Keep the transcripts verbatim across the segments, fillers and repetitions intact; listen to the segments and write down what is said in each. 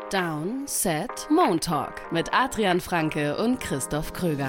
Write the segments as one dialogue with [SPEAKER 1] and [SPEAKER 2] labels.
[SPEAKER 1] Down, Set, Montalk mit Adrian Franke und Christoph Kröger.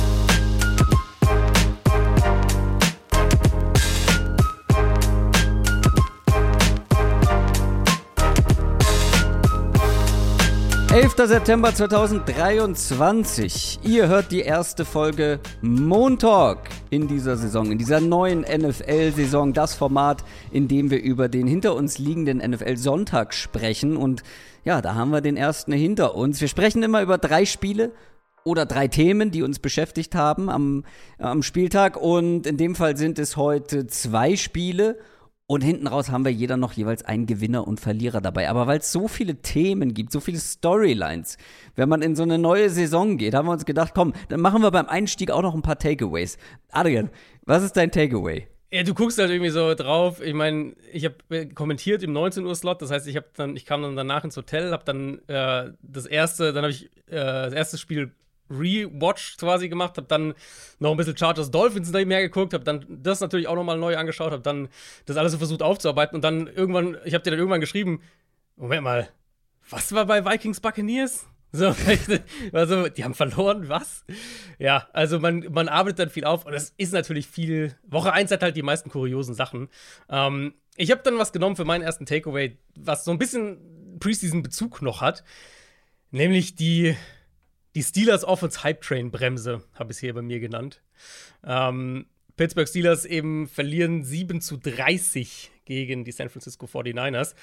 [SPEAKER 2] elfter September zweitausenddreiundzwanzig. Ihr hört die erste Folge Montalk in dieser Saison, in dieser neuen N F L-Saison. Das Format, in dem wir über den hinter uns liegenden N F L-Sonntag sprechen. Und ja, da haben wir den ersten hinter uns. Wir sprechen immer über drei Spiele oder drei Themen, die uns beschäftigt haben am, am Spieltag. Und in dem Fall sind es heute zwei Spiele. Und hinten raus haben wir jeder noch jeweils einen Gewinner und Verlierer dabei. Aber weil es so viele Themen gibt, so viele Storylines, wenn man in so eine neue Saison geht, haben wir uns gedacht, komm, dann machen wir beim Einstieg auch noch ein paar Takeaways. Adrian, was ist dein Takeaway?
[SPEAKER 3] Ja, du guckst halt irgendwie so drauf. Ich meine, ich habe kommentiert im neunzehn Uhr Slot. Das heißt, ich habe dann, ich kam dann danach ins Hotel, habe dann äh, das erste, dann habe ich äh, das erste Spiel Rewatch quasi gemacht, habe dann noch ein bisschen Chargers Dolphins mehr geguckt, habe dann das natürlich auch nochmal neu angeschaut, habe dann das alles so versucht aufzuarbeiten und dann irgendwann, ich habe dir dann irgendwann geschrieben, Moment mal, was war bei Vikings Buccaneers? So, also, die haben verloren, was? Ja, also man, man arbeitet dann viel auf und es ist natürlich viel, Woche eins hat halt die meisten kuriosen Sachen. Ähm, ich habe dann was genommen für meinen ersten Takeaway, was so ein bisschen Preseason-Bezug noch hat, nämlich die Die Steelers Offense Hype Train Bremse, habe ich es hier bei mir genannt. Ähm, Pittsburgh Steelers eben verlieren sieben zu dreißig gegen die San Francisco forty-niners.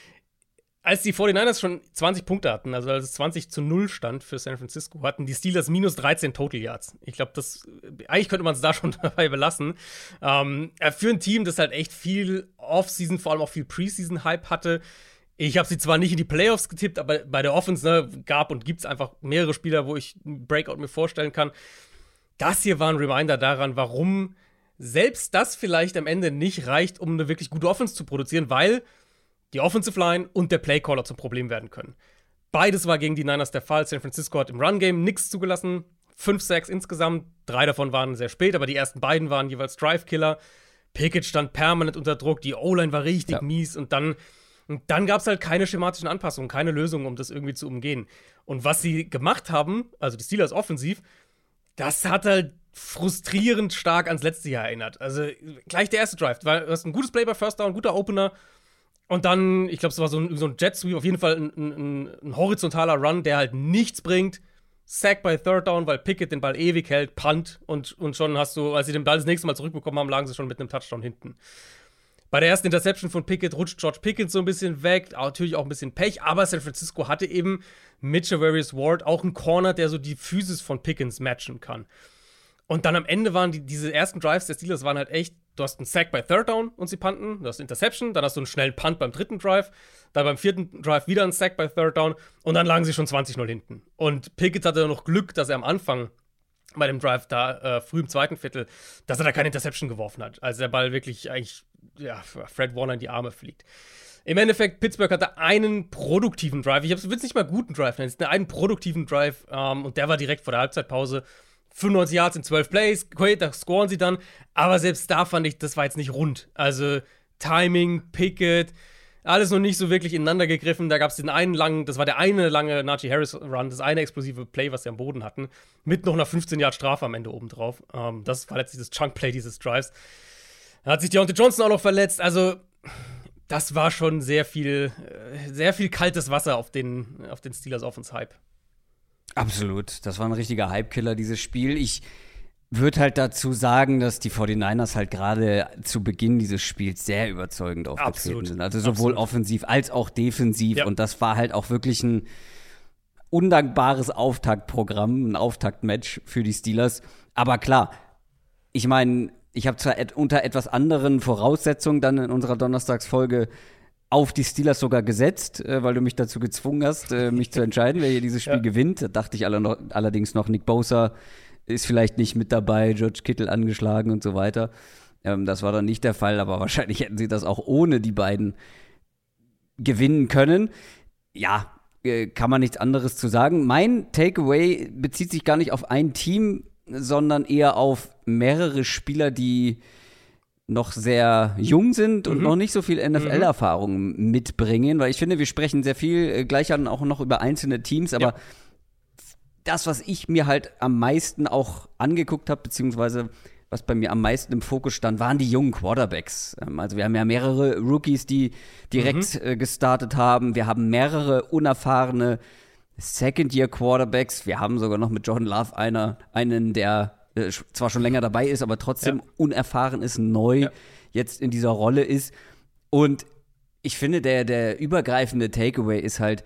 [SPEAKER 3] Als die forty-niners schon zwanzig Punkte hatten, also als es zwanzig zu null stand für San Francisco, hatten die Steelers minus dreizehn Total Yards. Ich glaube, das eigentlich könnte man es da schon dabei belassen. Ähm, für ein Team, das halt echt viel Offseason, vor allem auch viel Preseason-Hype hatte. Ich habe sie zwar nicht in die Playoffs getippt, aber bei der Offense ne, gab und gibt es einfach mehrere Spieler, wo ich einen Breakout mir vorstellen kann. Das hier war ein Reminder daran, warum selbst das vielleicht am Ende nicht reicht, um eine wirklich gute Offense zu produzieren, weil die Offensive Line und der Playcaller zum Problem werden können. Beides war gegen die Niners der Fall. San Francisco hat im Run-Game nichts zugelassen. Fünf Sacks insgesamt. Drei davon waren sehr spät, aber die ersten beiden waren jeweils Drive-Killer. Pickett stand permanent unter Druck. Die O-Line war richtig ja. mies und dann Und dann gab es halt keine schematischen Anpassungen, keine Lösungen, um das irgendwie zu umgehen. Und was sie gemacht haben, also die Steelers offensiv, das hat halt frustrierend stark ans letzte Jahr erinnert. Also gleich der erste Drive, weil du hast ein gutes Play bei First Down, ein guter Opener. Und dann, ich glaube, es war so ein, so ein Jet Sweep, auf jeden Fall ein, ein, ein horizontaler Run, der halt nichts bringt. Sack bei Third Down, weil Pickett den Ball ewig hält, Punt. Und, und schon hast du, als sie den Ball das nächste Mal zurückbekommen haben, lagen sie schon mit einem Touchdown hinten. Bei der ersten Interception von Pickett rutscht George Pickens so ein bisschen weg, natürlich auch ein bisschen Pech, aber San Francisco hatte eben mit Javarius Ward auch einen Corner, der so die Physis von Pickens matchen kann. Und dann am Ende waren die, diese ersten Drives der Steelers waren halt echt, du hast einen Sack bei Third Down und sie punten, du hast Interception, dann hast du einen schnellen Punt beim dritten Drive, dann beim vierten Drive wieder einen Sack bei Third Down und dann lagen sie schon zwanzig null hinten. Und Pickett hatte noch Glück, dass er am Anfang bei dem Drive da, äh, früh im zweiten Viertel, dass er da keine Interception geworfen hat. Also der Ball wirklich eigentlich ja, Fred Warner in die Arme fliegt. Im Endeffekt, Pittsburgh hatte einen produktiven Drive. Ich will es nicht mal guten Drive nennen, es ist einen produktiven Drive ähm, und der war direkt vor der Halbzeitpause. fünfundneunzig Yards in zwölf Plays, okay, da scoren sie dann. Aber selbst da fand ich, das war jetzt nicht rund. Also Timing, Pickett, alles noch nicht so wirklich ineinander gegriffen. Da gab es den einen langen, das war der eine lange Najee Harris Run, das eine explosive Play, was sie am Boden hatten, mit noch einer fünfzehn Yard Strafe am Ende obendrauf. Ähm, das war letztlich das Chunk-Play dieses Drives. Da hat sich Deontay Johnson auch noch verletzt. Also, das war schon sehr viel, sehr viel kaltes Wasser auf den, auf den Steelers Offense-Hype.
[SPEAKER 2] Absolut. Das war ein richtiger Hype-Killer, dieses Spiel. Ich würde halt dazu sagen, dass die forty-niners halt gerade zu Beginn dieses Spiels sehr überzeugend aufgetreten
[SPEAKER 3] Absolut.
[SPEAKER 2] sind. Also sowohl
[SPEAKER 3] Absolut.
[SPEAKER 2] offensiv als auch defensiv.
[SPEAKER 3] Ja.
[SPEAKER 2] Und das war halt auch wirklich ein undankbares Auftaktprogramm, ein Auftaktmatch für die Steelers. Aber klar, ich meine, ich habe zwar et- unter etwas anderen Voraussetzungen dann in unserer Donnerstagsfolge auf die Steelers sogar gesetzt, äh, weil du mich dazu gezwungen hast, äh, mich zu entscheiden, wer hier dieses Spiel
[SPEAKER 3] Ja.
[SPEAKER 2] gewinnt. Da dachte ich alle noch, allerdings noch, Nick Bosa ist vielleicht nicht mit dabei, George Kittle angeschlagen und so weiter. Ähm, das war dann nicht der Fall, aber wahrscheinlich hätten sie das auch ohne die beiden gewinnen können. Ja, äh, kann man nichts anderes zu sagen. Mein Takeaway bezieht sich gar nicht auf ein Team, sondern eher auf mehrere Spieler, die noch sehr jung sind und
[SPEAKER 3] Mhm.
[SPEAKER 2] noch nicht so viel N F L-Erfahrung mitbringen, weil ich finde, wir sprechen sehr viel äh, gleich dann auch noch über einzelne Teams, aber
[SPEAKER 3] Ja.
[SPEAKER 2] das, was ich mir halt am meisten auch angeguckt habe, beziehungsweise was bei mir am meisten im Fokus stand, waren die jungen Quarterbacks. Ähm, also wir haben ja mehrere Rookies, die direkt äh, gestartet haben. Wir haben mehrere unerfahrene Second-Year-Quarterbacks. Wir haben sogar noch mit Jordan Love einer, einen, der äh, zwar schon länger dabei ist, aber trotzdem
[SPEAKER 3] Ja.
[SPEAKER 2] unerfahren ist, neu
[SPEAKER 3] Ja.
[SPEAKER 2] jetzt in dieser Rolle ist. Und ich finde, der, der übergreifende Takeaway ist halt,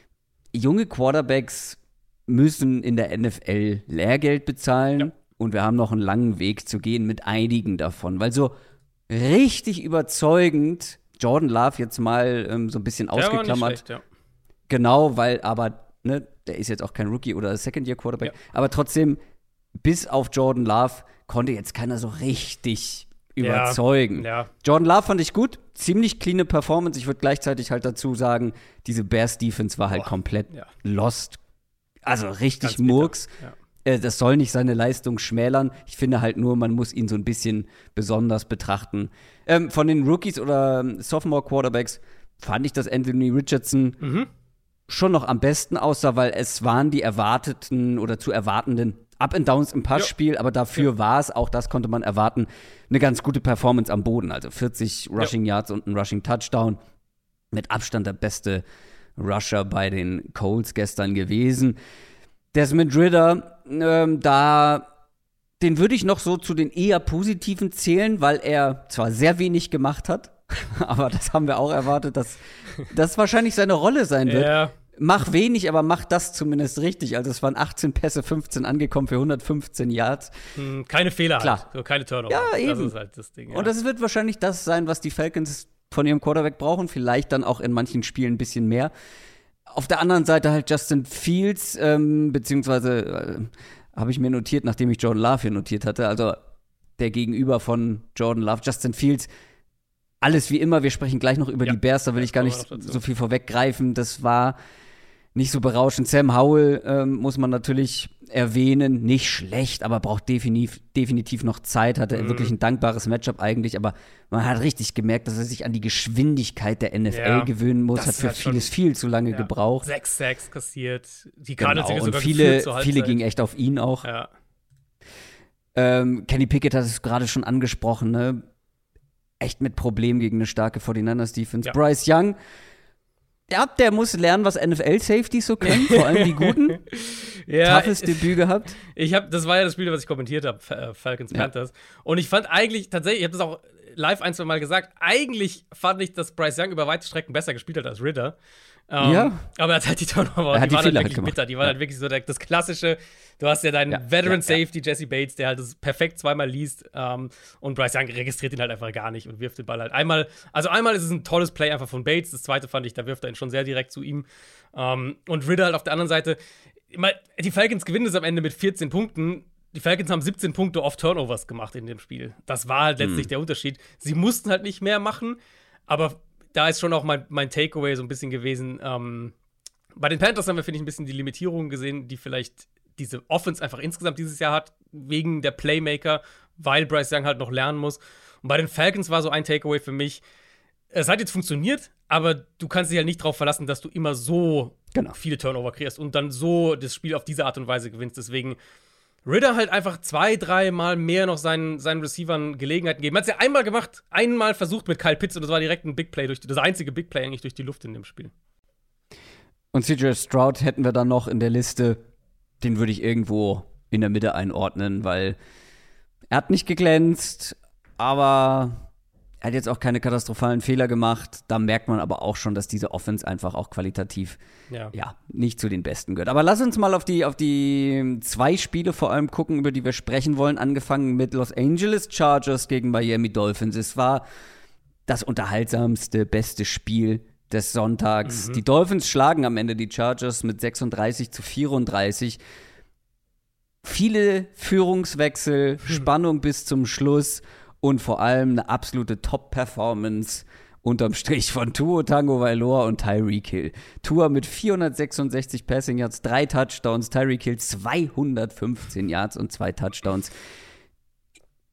[SPEAKER 2] junge Quarterbacks müssen in der N F L Lehrgeld bezahlen.
[SPEAKER 3] Ja.
[SPEAKER 2] Und wir haben noch einen langen Weg zu gehen mit einigen davon. Weil so richtig überzeugend, Jordan Love jetzt mal ähm, so ein bisschen
[SPEAKER 3] Der war nicht
[SPEAKER 2] ausgeklammert.
[SPEAKER 3] schlecht, ja.
[SPEAKER 2] Genau, weil aber, ne, der ist jetzt auch kein Rookie oder Second-Year-Quarterback.
[SPEAKER 3] Ja.
[SPEAKER 2] Aber trotzdem, bis auf Jordan Love konnte jetzt keiner so richtig überzeugen.
[SPEAKER 3] Ja.
[SPEAKER 2] Jordan Love fand ich gut, ziemlich cleane Performance. Ich würde gleichzeitig halt dazu sagen, diese Bears-Defense war halt
[SPEAKER 3] Boah,
[SPEAKER 2] komplett
[SPEAKER 3] ja.
[SPEAKER 2] lost. Also richtig
[SPEAKER 3] Ganz bitter.
[SPEAKER 2] Murks.
[SPEAKER 3] Ja.
[SPEAKER 2] Äh, Das soll nicht seine Leistung schmälern. Ich finde halt nur, man muss ihn so ein bisschen besonders betrachten. Ähm, von den Rookies oder ähm, Sophomore-Quarterbacks fand ich, dass Anthony Richardson
[SPEAKER 3] Mhm.
[SPEAKER 2] schon noch am besten aussah, weil es waren die erwarteten oder zu erwartenden Up and Downs im Passspiel, aber dafür war es, auch das konnte man erwarten, eine ganz gute Performance am Boden. Also vierzig Rushing Yards und ein Rushing Touchdown. Mit Abstand der beste Rusher bei den Colts gestern gewesen. Desmond Ridder, ähm, da, den würde ich noch so zu den eher positiven zählen, weil er zwar sehr wenig gemacht hat, aber das haben wir auch erwartet, dass das wahrscheinlich seine Rolle sein wird.
[SPEAKER 3] Ja.
[SPEAKER 2] Mach wenig, aber mach das zumindest richtig. Also es waren achtzehn Pässe, fünfzehn angekommen für hundertfünfzehn Yards.
[SPEAKER 3] Hm, Keine Fehler
[SPEAKER 2] Klar.
[SPEAKER 3] halt. So, keine Turnover.
[SPEAKER 2] Ja,
[SPEAKER 3] Das
[SPEAKER 2] eben.
[SPEAKER 3] ist halt das Ding. Ja.
[SPEAKER 2] Und das wird wahrscheinlich das sein, was die Falcons von ihrem Quarterback brauchen. Vielleicht dann auch in manchen Spielen ein bisschen mehr. Auf der anderen Seite halt Justin Fields, ähm, beziehungsweise äh, habe ich mir notiert, nachdem ich Jordan Love hier notiert hatte, also der Gegenüber von Jordan Love, Justin Fields, alles wie immer, wir sprechen gleich noch über
[SPEAKER 3] Ja,
[SPEAKER 2] die Bears, da will
[SPEAKER 3] ja,
[SPEAKER 2] ich gar
[SPEAKER 3] kommen wir
[SPEAKER 2] nicht
[SPEAKER 3] noch dazu.
[SPEAKER 2] so viel vorweggreifen, das war nicht so berauschend. Sam Howell ähm, muss man natürlich erwähnen, nicht schlecht, aber braucht definitiv, definitiv noch Zeit, hatte
[SPEAKER 3] Mhm.
[SPEAKER 2] wirklich ein dankbares Matchup eigentlich, aber man hat richtig gemerkt, dass er sich an die Geschwindigkeit der N F L
[SPEAKER 3] Ja,
[SPEAKER 2] gewöhnen muss,
[SPEAKER 3] das
[SPEAKER 2] hat
[SPEAKER 3] ist
[SPEAKER 2] für
[SPEAKER 3] halt schon-
[SPEAKER 2] vieles viel zu lange
[SPEAKER 3] Ja.
[SPEAKER 2] gebraucht.
[SPEAKER 3] Sechs Sacks kassiert. Die
[SPEAKER 2] Genau,
[SPEAKER 3] Cardinals sind
[SPEAKER 2] und
[SPEAKER 3] sogar
[SPEAKER 2] viele,
[SPEAKER 3] geführt zur
[SPEAKER 2] viele
[SPEAKER 3] Halbzeit.
[SPEAKER 2] gingen echt auf ihn auch.
[SPEAKER 3] Ja.
[SPEAKER 2] Ähm, Kenny Pickett hat es gerade schon angesprochen, ne? Echt mit Problemen gegen eine starke forty-niners-Defense.
[SPEAKER 3] Ja.
[SPEAKER 2] Bryce Young, ja, der muss lernen, was N F L-Safeties so können, vor allem die guten.
[SPEAKER 3] Ja,
[SPEAKER 2] Toughes Debüt gehabt.
[SPEAKER 3] Ich habe, das war ja das Spiel, was ich kommentiert habe, Fa- äh, Falcons
[SPEAKER 2] Ja.
[SPEAKER 3] Panthers. Und ich fand eigentlich tatsächlich, ich habe das auch live ein, zwei Mal gesagt, eigentlich fand ich, dass Bryce Young über weite Strecken besser gespielt hat als Ridder. Ähm,
[SPEAKER 2] Ja.
[SPEAKER 3] Aber er hat halt die Turnover,
[SPEAKER 2] Er hat
[SPEAKER 3] die
[SPEAKER 2] die
[SPEAKER 3] waren
[SPEAKER 2] Fehler
[SPEAKER 3] halt wirklich
[SPEAKER 2] gemacht.
[SPEAKER 3] bitter. Die waren
[SPEAKER 2] Ja.
[SPEAKER 3] halt wirklich so der, das klassische, du hast ja deinen
[SPEAKER 2] Ja,
[SPEAKER 3] Veteran
[SPEAKER 2] ja, ja.
[SPEAKER 3] Safety, Jesse Bates, der halt das perfekt zweimal liest. Ähm, und Bryce Young registriert ihn halt einfach gar nicht und wirft den Ball halt einmal. Also einmal ist es ein tolles Play einfach von Bates. Das zweite fand ich, da wirft er ihn schon sehr direkt zu ihm. Ähm, und Ridder halt auf der anderen Seite. Ich mein, die Falcons gewinnen es am Ende mit vierzehn Punkten. Die Falcons haben siebzehn Punkte off Turnovers gemacht in dem Spiel. Das war halt letztlich
[SPEAKER 2] Mhm.
[SPEAKER 3] der Unterschied. Sie mussten halt nicht mehr machen, aber da ist schon auch mein, mein Takeaway so ein bisschen gewesen. Ähm, bei den Panthers haben wir, finde ich, ein bisschen die Limitierungen gesehen, die vielleicht diese Offense einfach insgesamt dieses Jahr hat, wegen der Playmaker, weil Bryce Young halt noch lernen muss. Und bei den Falcons war so ein Takeaway für mich, es hat jetzt funktioniert, aber du kannst dich halt nicht darauf verlassen, dass du immer so
[SPEAKER 2] Genau.
[SPEAKER 3] viele Turnover kriegst und dann so das Spiel auf diese Art und Weise gewinnst. Deswegen Ridder halt einfach zwei, drei Mal mehr noch seinen, seinen Receivern Gelegenheiten geben. Hat es ja einmal gemacht, einmal versucht mit Kyle Pitts und das war direkt ein Big Play, durch die, das einzige Big Play eigentlich durch die Luft in dem Spiel.
[SPEAKER 2] Und C J Stroud hätten wir dann noch in der Liste, den würde ich irgendwo in der Mitte einordnen, weil er hat nicht geglänzt, aber er hat jetzt auch keine katastrophalen Fehler gemacht. Da merkt man aber auch schon, dass diese Offense einfach auch qualitativ
[SPEAKER 3] Ja.
[SPEAKER 2] ja, nicht zu den Besten gehört. Aber lass uns mal auf die, auf die zwei Spiele vor allem gucken, über die wir sprechen wollen. Angefangen mit Los Angeles Chargers gegen Miami Dolphins. Es war das unterhaltsamste, beste Spiel des Sonntags.
[SPEAKER 3] Mhm.
[SPEAKER 2] Die Dolphins schlagen am Ende die Chargers mit sechsunddreißig zu vierunddreißig. Viele Führungswechsel, Spannung bis zum Schluss und vor allem eine absolute Top-Performance unterm Strich von Tua Tagovailoa und Tyreek Hill. Tua mit vierhundertsechsundsechzig Passing Yards, drei Touchdowns, Tyreek Hill zweihundertfünfzehn Yards und zwei Touchdowns.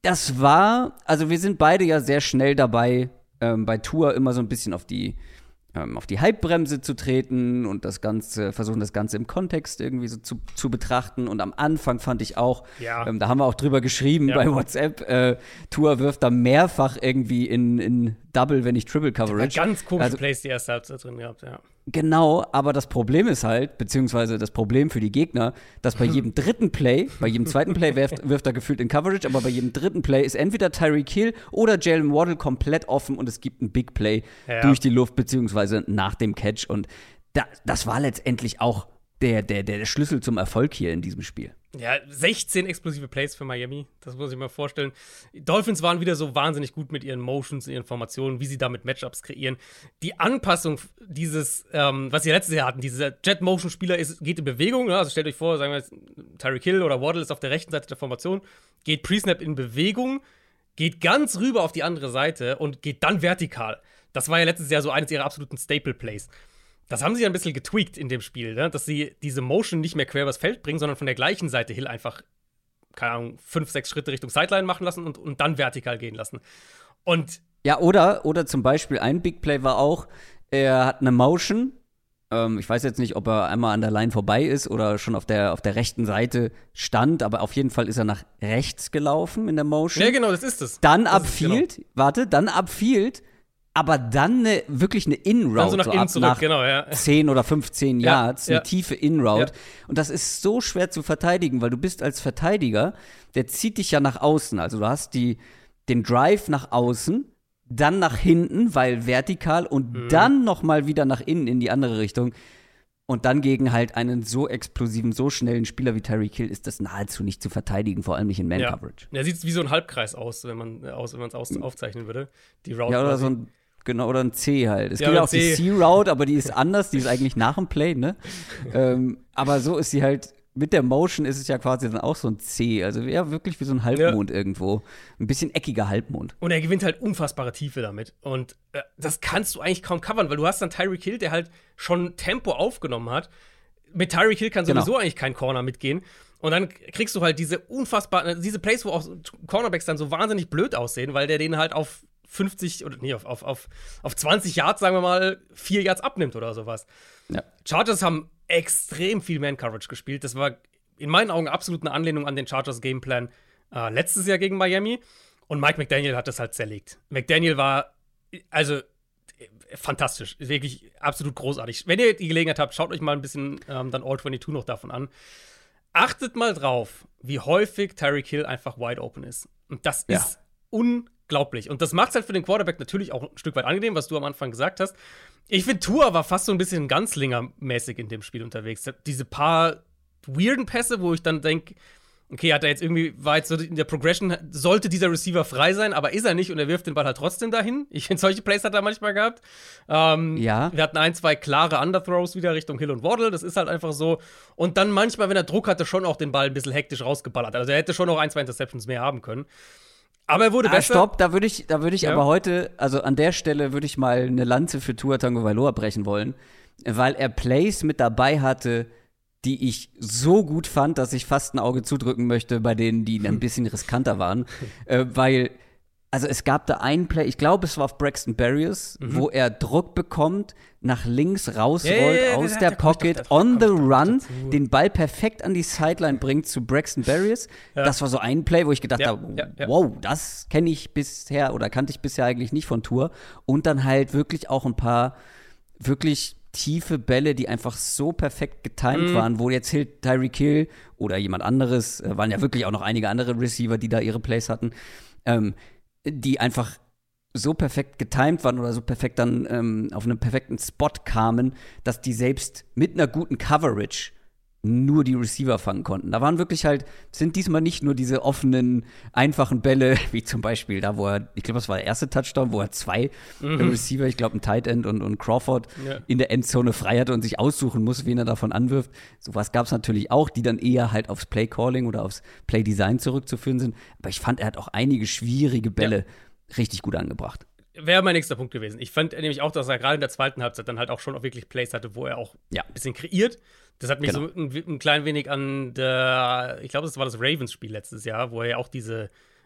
[SPEAKER 2] Das war, also wir sind beide ja sehr schnell dabei, ähm, bei Tour immer so ein bisschen auf die ähm, auf die Hypebremse zu treten und das Ganze, versuchen das Ganze im Kontext irgendwie so zu, zu betrachten. Und am Anfang fand ich auch,
[SPEAKER 3] ja.
[SPEAKER 2] ähm, da haben wir auch drüber geschrieben
[SPEAKER 3] ja.
[SPEAKER 2] bei WhatsApp, äh, Tour wirft da mehrfach irgendwie in, in Double, wenn nicht Triple Coverage.
[SPEAKER 3] Ganz komische
[SPEAKER 2] also,
[SPEAKER 3] Plays die erste Halbzeit drin gehabt, ja.
[SPEAKER 2] Genau, aber das Problem ist halt, beziehungsweise das Problem für die Gegner, dass bei jedem dritten Play, bei jedem zweiten Play wirft, wirft er gefühlt in Coverage, aber bei jedem dritten Play ist entweder Tyreek Hill oder Jalen Waddle komplett offen und es gibt ein Big Play
[SPEAKER 3] ja.
[SPEAKER 2] durch die Luft, beziehungsweise nach dem Catch. Und da, das war letztendlich auch der, der, der Schlüssel zum Erfolg hier in diesem Spiel.
[SPEAKER 3] Ja, sechzehn explosive Plays für Miami, das muss ich mir vorstellen. Dolphins waren wieder so wahnsinnig gut mit ihren Motions, ihren Formationen, wie sie damit Matchups kreieren. Die Anpassung dieses, ähm, was sie letztes Jahr hatten, dieser Jet-Motion-Spieler ist, geht in Bewegung, ne? Also stellt euch vor, sagen wir jetzt, Tyreek Hill oder Waddle ist auf der rechten Seite der Formation, geht Pre-Snap in Bewegung, geht ganz rüber auf die andere Seite und geht dann vertikal. Das war ja letztes Jahr so eines ihrer absoluten Staple-Plays. Das haben sie ja ein bisschen getweakt in dem Spiel, ne? Dass sie diese Motion nicht mehr quer übers Feld bringen, sondern von der gleichen Seite Hill einfach, keine Ahnung, fünf, sechs Schritte Richtung Sideline machen lassen und, und dann vertikal gehen lassen. Und
[SPEAKER 2] ja, oder, oder zum Beispiel ein Big Play war auch, er hat eine Motion, ähm, ich weiß jetzt nicht, ob er einmal an der Line vorbei ist oder schon auf der, auf der rechten Seite stand, aber auf jeden Fall ist er nach rechts gelaufen in der Motion.
[SPEAKER 3] Ja, genau, das ist es.
[SPEAKER 2] Dann
[SPEAKER 3] das
[SPEAKER 2] upfield, genau. warte, dann upfield, aber dann eine, wirklich eine In-Route,
[SPEAKER 3] dann so nach
[SPEAKER 2] so
[SPEAKER 3] innen
[SPEAKER 2] ab
[SPEAKER 3] zurück,
[SPEAKER 2] nach
[SPEAKER 3] genau, ja.
[SPEAKER 2] zehn oder fünfzehn
[SPEAKER 3] Ja,
[SPEAKER 2] Yards,
[SPEAKER 3] ja.
[SPEAKER 2] eine tiefe In-Route.
[SPEAKER 3] Ja.
[SPEAKER 2] Und das ist so schwer zu verteidigen, weil du bist als Verteidiger, der zieht dich ja nach außen. Also du hast die, den Drive nach außen, dann nach hinten, weil vertikal und
[SPEAKER 3] Mhm.
[SPEAKER 2] dann noch mal wieder nach innen in die andere Richtung. Und dann gegen halt einen so explosiven, so schnellen Spieler wie Tyreek Hill ist das nahezu nicht zu verteidigen, vor allem nicht in Man-Coverage.
[SPEAKER 3] Ja, sieht wie so ein Halbkreis aus, wenn man aus, wenn man es aus, aufzeichnen würde. Die Route
[SPEAKER 2] Ja, oder
[SPEAKER 3] quasi.
[SPEAKER 2] so ein Genau, oder ein C halt. Es
[SPEAKER 3] Ja,
[SPEAKER 2] gibt ja
[SPEAKER 3] oder
[SPEAKER 2] auch die
[SPEAKER 3] C.
[SPEAKER 2] C-Route, aber die ist anders, die ist eigentlich nach dem Play, ne? ähm, aber so ist sie halt, mit der Motion ist es ja quasi dann auch so ein C. Also ja, wirklich wie so ein Halbmond ja. irgendwo. Ein bisschen eckiger Halbmond.
[SPEAKER 3] Und er gewinnt halt unfassbare Tiefe damit. Und äh, das kannst du eigentlich kaum covern, weil du hast dann Tyreek Hill, der halt schon Tempo aufgenommen hat. Mit Tyreek Hill kann sowieso
[SPEAKER 2] genau.
[SPEAKER 3] eigentlich kein Corner mitgehen. Und dann kriegst du halt diese unfassbaren, diese Plays, wo auch Cornerbacks dann so wahnsinnig blöd aussehen, weil der denen halt auf fünfzig oder nee, auf, auf, auf, auf zwanzig Yards, sagen wir mal, vier Yards abnimmt oder sowas.
[SPEAKER 2] Ja.
[SPEAKER 3] Chargers haben extrem viel Man-Coverage gespielt. Das war in meinen Augen absolut eine Anlehnung an den Chargers-Gameplan äh, letztes Jahr gegen Miami. Und Mike McDaniel hat das halt zerlegt. McDaniel war, also, fantastisch. Wirklich absolut großartig. Wenn ihr die Gelegenheit habt, schaut euch mal ein bisschen ähm, dann All zweiundzwanzig noch davon an. Achtet mal drauf, wie häufig Tyreek Hill einfach wide open ist. Und das
[SPEAKER 2] Ja.
[SPEAKER 3] ist unglaublich. Und das macht es halt für den Quarterback natürlich auch ein Stück weit angenehm, was du am Anfang gesagt hast. Ich finde, Tua war fast so ein bisschen Ganzlinger-mäßig in dem Spiel unterwegs. Diese paar weirden Pässe, wo ich dann denke, okay, hat er jetzt irgendwie, war jetzt so in der Progression, sollte dieser Receiver frei sein, aber ist er nicht und er wirft den Ball halt trotzdem dahin. Ich finde, solche Plays hat er manchmal gehabt. Ähm,
[SPEAKER 2] Ja.
[SPEAKER 3] Wir hatten ein, zwei klare Underthrows wieder Richtung Hill und Waddle, das ist halt einfach so. Und dann manchmal, wenn er Druck hatte, schon auch den Ball ein bisschen hektisch rausgeballert. Also er hätte schon noch ein, zwei Interceptions mehr haben können. Aber er wurde
[SPEAKER 2] ah,
[SPEAKER 3] besser.
[SPEAKER 2] Stopp, da würde ich, da würde ich
[SPEAKER 3] Ja.
[SPEAKER 2] aber heute, also an der Stelle würde ich mal eine Lanze für Tua Tagovailoa brechen wollen, weil er Plays mit dabei hatte, die ich so gut fand, dass ich fast ein Auge zudrücken möchte bei denen, die ein bisschen riskanter waren. äh, weil, also es gab da einen Play, ich glaube, es war auf Braxton Berrios,
[SPEAKER 3] Mhm.
[SPEAKER 2] wo er Druck bekommt, nach links rausrollt,
[SPEAKER 3] Ja, ja, ja,
[SPEAKER 2] aus
[SPEAKER 3] da-
[SPEAKER 2] der
[SPEAKER 3] da komm ich
[SPEAKER 2] Pocket,
[SPEAKER 3] doch- da
[SPEAKER 2] on
[SPEAKER 3] komm
[SPEAKER 2] the
[SPEAKER 3] ich doch noch
[SPEAKER 2] run,
[SPEAKER 3] dazu.
[SPEAKER 2] den Ball perfekt an die Sideline bringt zu Braxton Berrios.
[SPEAKER 3] Ja.
[SPEAKER 2] Das war so ein Play, wo ich gedacht
[SPEAKER 3] Ja,
[SPEAKER 2] habe,
[SPEAKER 3] ja, ja.
[SPEAKER 2] wow, das kenne ich bisher oder kannte ich bisher eigentlich nicht von Tour. Und dann halt wirklich auch ein paar wirklich tiefe Bälle, die einfach so perfekt getimed
[SPEAKER 3] Mhm.
[SPEAKER 2] waren, wo jetzt Hill, Tyreek Hill oder jemand anderes, äh, waren ja wirklich auch noch einige andere Receiver, die da ihre Plays hatten, ähm, die einfach so perfekt getimed waren oder so perfekt dann ähm, auf einen perfekten Spot kamen, dass die selbst mit einer guten Coverage nur die Receiver fangen konnten. Da waren wirklich halt, sind diesmal nicht nur diese offenen, einfachen Bälle, wie zum Beispiel da, wo er, ich glaube, das war der erste Touchdown, wo er zwei
[SPEAKER 3] Mhm.
[SPEAKER 2] Receiver, ich glaube, ein Tight End und, und Crawford
[SPEAKER 3] Ja.
[SPEAKER 2] in der Endzone frei hatte und sich aussuchen muss, wen er davon anwirft. Sowas gab es natürlich auch, die dann eher halt aufs Play-Calling oder aufs Play-Design zurückzuführen sind. Aber ich fand, er hat auch einige schwierige Bälle richtig gut angebracht.
[SPEAKER 3] Wäre mein nächster Punkt gewesen. Ich fand nämlich auch, dass er gerade in der zweiten Halbzeit dann halt auch schon auch wirklich Plays hatte, wo er auch
[SPEAKER 2] Ja.
[SPEAKER 3] ein bisschen kreiert. Das hat mich
[SPEAKER 2] Genau.
[SPEAKER 3] so ein, ein klein wenig an der, ich glaube, das war das Ravens-Spiel letztes Jahr, wo er ja auch diese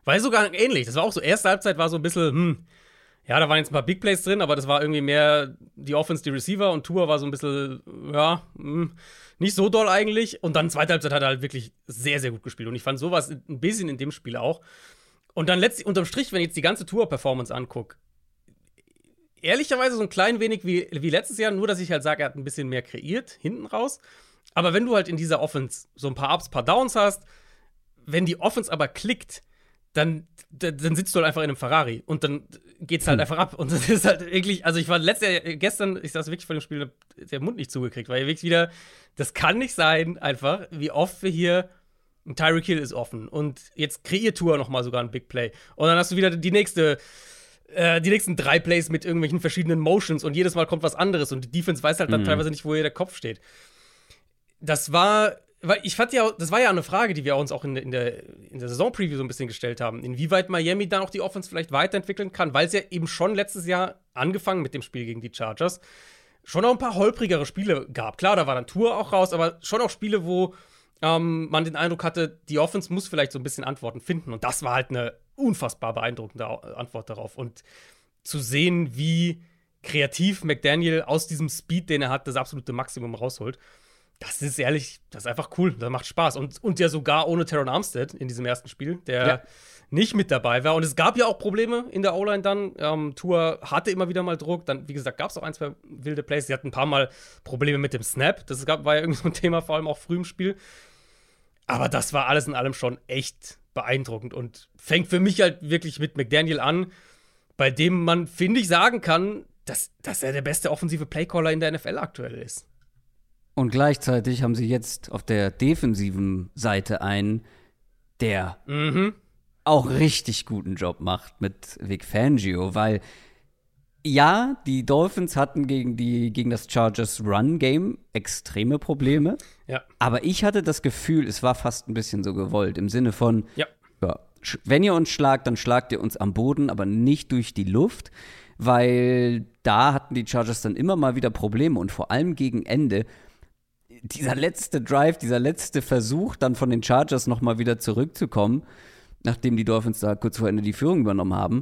[SPEAKER 3] War sogar ähnlich. Das war auch so, erste Halbzeit war so ein bisschen, hm, ja, da waren jetzt ein paar Big Plays drin, aber das war irgendwie mehr die Offense, die Receiver und Tua war so ein bisschen, ja, hm, nicht so doll eigentlich. Und dann zweite Halbzeit hat er halt wirklich sehr, sehr gut gespielt. Und ich fand sowas ein bisschen in dem Spiel auch. Und dann letztlich, unterm Strich, wenn ich jetzt die ganze Tua-Performance angucke, ehrlicherweise so ein klein wenig wie, wie letztes Jahr, nur dass ich halt sage, er hat ein bisschen mehr kreiert, hinten raus. Aber wenn du halt in dieser Offense so ein paar Ups, paar Downs hast, wenn die Offense aber klickt, dann, dann sitzt du halt einfach in einem Ferrari und dann geht's halt hm. einfach ab. Und das ist halt wirklich, also ich war letztes Jahr, gestern, ich saß wirklich vor dem Spiel, der Mund nicht zugekriegt, weil wirklich wieder, das kann nicht sein, einfach, wie oft wir hier, Tyreek Hill ist offen und jetzt kreiert Tua noch mal sogar ein Big Play. Und dann hast du wieder die nächste, äh, die nächsten drei Plays mit irgendwelchen verschiedenen Motions und jedes Mal kommt was anderes und die Defense weiß halt dann
[SPEAKER 2] mhm.
[SPEAKER 3] teilweise nicht, wo hier der Kopf steht. Das war Weil ich fand ja, das war ja eine Frage, die wir uns auch in der, in der, in der Saison-Preview so ein bisschen gestellt haben, inwieweit Miami dann auch die Offense vielleicht weiterentwickeln kann, weil es ja eben schon letztes Jahr, angefangen mit dem Spiel gegen die Chargers, schon auch ein paar holprigere Spiele gab. Klar, da war dann Tour auch raus, aber schon auch Spiele, wo ähm, man den Eindruck hatte, die Offense muss vielleicht so ein bisschen Antworten finden. Und das war halt eine unfassbar beeindruckende Antwort darauf. Und zu sehen, wie kreativ McDaniel aus diesem Speed, den er hat, das absolute Maximum rausholt, das ist ehrlich, das ist einfach cool. Das macht Spaß. Und, und ja sogar ohne Teron Armstead in diesem ersten Spiel, der ja. nicht mit dabei war. Und es gab ja auch Probleme in der O-Line dann. Ähm, Tua hatte immer wieder mal Druck. Dann, wie gesagt, gab es auch ein, zwei wilde Plays. Sie hatten ein paar Mal Probleme mit dem Snap. Das gab, war ja irgendwie so ein Thema, vor allem auch früh im Spiel. Aber das war alles in allem schon echt beeindruckend. Und fängt für mich halt wirklich mit McDaniel an, bei dem man, finde ich, sagen kann, dass, dass er der beste offensive Playcaller in der N F L aktuell ist.
[SPEAKER 2] Und gleichzeitig haben sie jetzt auf der defensiven Seite einen, der
[SPEAKER 3] mhm.
[SPEAKER 2] auch richtig guten Job macht mit Vic Fangio, weil ja, die Dolphins hatten gegen, die, gegen das Chargers Run-Game extreme Probleme,
[SPEAKER 3] ja.
[SPEAKER 2] aber ich hatte das Gefühl, es war fast ein bisschen so gewollt, im Sinne von,
[SPEAKER 3] ja.
[SPEAKER 2] ja, wenn ihr uns schlagt, dann schlagt ihr uns am Boden, aber nicht durch die Luft, weil da hatten die Chargers dann immer mal wieder Probleme und vor allem gegen Ende dieser letzte Drive, dieser letzte Versuch, dann von den Chargers noch mal wieder zurückzukommen, nachdem die Dolphins da kurz vor Ende die Führung übernommen haben,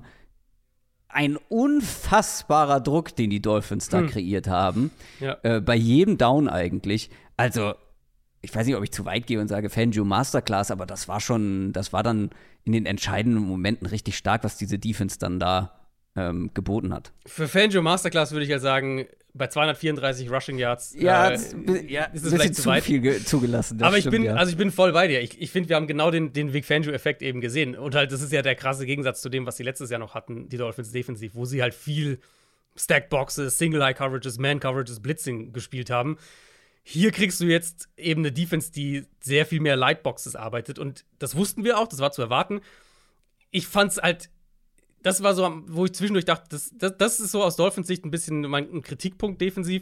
[SPEAKER 2] ein unfassbarer Druck, den die Dolphins da hm. kreiert haben,
[SPEAKER 3] ja.
[SPEAKER 2] äh, bei jedem Down eigentlich. Also, ich weiß nicht, ob ich zu weit gehe und sage Fangio Masterclass, aber das war schon, das war dann in den entscheidenden Momenten richtig stark, was diese Defense dann da ähm, geboten hat.
[SPEAKER 3] Für Fangio Masterclass würde ich ja sagen, bei zweihundertvierunddreißig Rushing Yards
[SPEAKER 2] ja,
[SPEAKER 3] äh,
[SPEAKER 2] ja,
[SPEAKER 3] ist es vielleicht zu weit.
[SPEAKER 2] Viel ge- zugelassen.
[SPEAKER 3] Aber
[SPEAKER 2] stimmt,
[SPEAKER 3] ich bin,
[SPEAKER 2] ja.
[SPEAKER 3] also ich bin voll bei dir. Ich, ich finde, wir haben genau den, den Vic Fangio-Effekt eben gesehen. Und halt, das ist ja der krasse Gegensatz zu dem, was sie letztes Jahr noch hatten, die Dolphins defensiv, wo sie halt viel Stacked Boxes, Single-High-Coverages, Man-Coverages, Blitzing gespielt haben. Hier kriegst du jetzt eben eine Defense, die sehr viel mehr Lightboxes arbeitet. Und das wussten wir auch, das war zu erwarten. Ich fand's halt, das war so, wo ich zwischendurch dachte, das, das, das ist so aus Dolphins Sicht ein bisschen mein ein Kritikpunkt defensiv.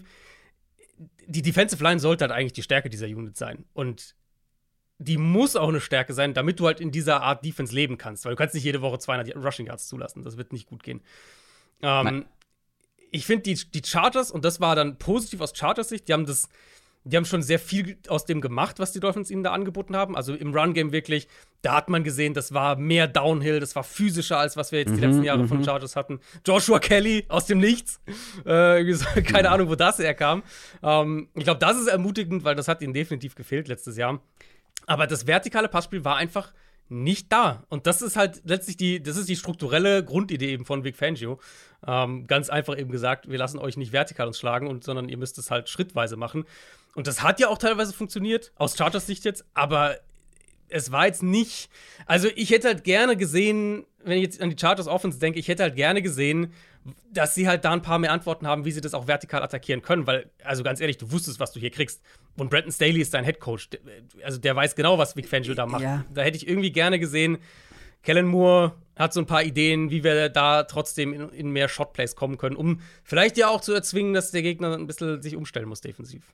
[SPEAKER 3] Die Defensive Line sollte halt eigentlich die Stärke dieser Unit sein. Und die muss auch eine Stärke sein, damit du halt in dieser Art Defense leben kannst. Weil du kannst nicht jede Woche zweihundert Rushing Yards zulassen. Das wird nicht gut gehen. Ähm, ich finde, die, die Chargers, und das war dann positiv aus Chargers Sicht, die haben das Die haben schon sehr viel aus dem gemacht, was die Dolphins ihnen da angeboten haben. Also im Run-Game wirklich, da hat man gesehen, das war mehr Downhill, das war physischer, als was wir jetzt die
[SPEAKER 2] Mhm,
[SPEAKER 3] letzten Jahre
[SPEAKER 2] mhm.
[SPEAKER 3] von Chargers hatten. Joshua Kelly aus dem Nichts. Äh, keine Ahnung, wo das herkam. Ähm, ich glaube, das ist ermutigend, weil das hat ihnen definitiv gefehlt letztes Jahr. Aber das vertikale Passspiel war einfach nicht da. Und das ist halt letztlich die, das ist die strukturelle Grundidee eben von Vic Fangio. Ähm, ganz einfach eben gesagt, wir lassen euch nicht vertikal uns schlagen, und, sondern ihr müsst es halt schrittweise machen. Und das hat ja auch teilweise funktioniert, aus Chargers Sicht jetzt, aber es war jetzt nicht, also ich hätte halt gerne gesehen, wenn ich jetzt an die Chargers Offense denke, ich hätte halt gerne gesehen, dass sie halt da ein paar mehr Antworten haben, wie sie das auch vertikal attackieren können, weil, also ganz ehrlich, du wusstest, was du hier kriegst. Und Brandon Staley ist dein Headcoach, also der weiß genau, was Vic Fangio da macht.
[SPEAKER 2] Ja.
[SPEAKER 3] Da hätte ich irgendwie gerne gesehen, Kellen Moore hat so ein paar Ideen, wie wir da trotzdem in, in mehr Shotplays kommen können, um vielleicht ja auch zu erzwingen, dass der Gegner ein bisschen sich umstellen muss defensiv.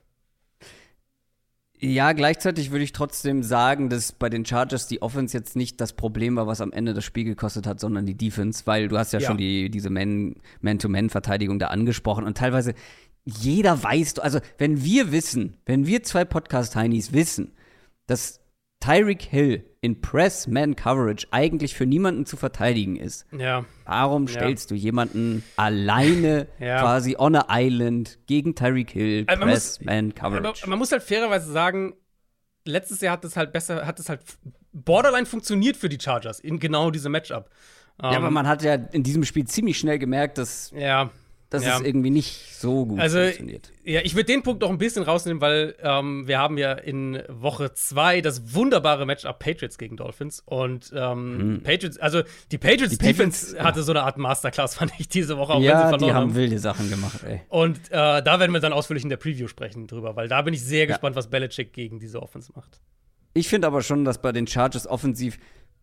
[SPEAKER 2] Ja, gleichzeitig würde ich trotzdem sagen, dass bei den Chargers die Offense jetzt nicht das Problem war, was am Ende das Spiel gekostet hat, sondern die Defense, weil du hast ja, ja. schon die, diese Man- Man-to-Man-Verteidigung da angesprochen und teilweise jeder weiß, also wenn wir wissen, wenn wir zwei Podcast-Heinis wissen, dass Tyreek Hill in Press-Man-Coverage eigentlich für niemanden zu verteidigen ist,
[SPEAKER 3] ja.
[SPEAKER 2] warum stellst ja. du jemanden alleine ja. quasi on a island gegen Tyreek Hill, also Press-Man-Coverage?
[SPEAKER 3] Man, man muss halt fairerweise sagen, letztes Jahr hat es halt besser, hat es halt borderline funktioniert für die Chargers in genau diesem Matchup.
[SPEAKER 2] Ja, um, aber man hat ja in diesem Spiel ziemlich schnell gemerkt, dass
[SPEAKER 3] ja.
[SPEAKER 2] dass
[SPEAKER 3] ja.
[SPEAKER 2] es irgendwie nicht so gut
[SPEAKER 3] also,
[SPEAKER 2] funktioniert.
[SPEAKER 3] Ja, ich würde den Punkt noch ein bisschen rausnehmen, weil ähm, wir haben ja in Woche zwei das wunderbare Matchup Patriots gegen Dolphins. Und ähm, hm. Patriots, also die Patriots, die Patriots Defense ja. hatte so eine Art Masterclass, fand ich diese Woche, auch
[SPEAKER 2] ja,
[SPEAKER 3] wenn sie verloren
[SPEAKER 2] die haben.
[SPEAKER 3] haben.
[SPEAKER 2] wilde Sachen gemacht, ey.
[SPEAKER 3] Und äh, da werden wir dann ausführlich in der Preview sprechen drüber, weil da bin ich sehr
[SPEAKER 2] ja.
[SPEAKER 3] gespannt, was Belichick gegen diese Offense macht.
[SPEAKER 2] Ich finde aber schon, dass bei den Chargers offensiv,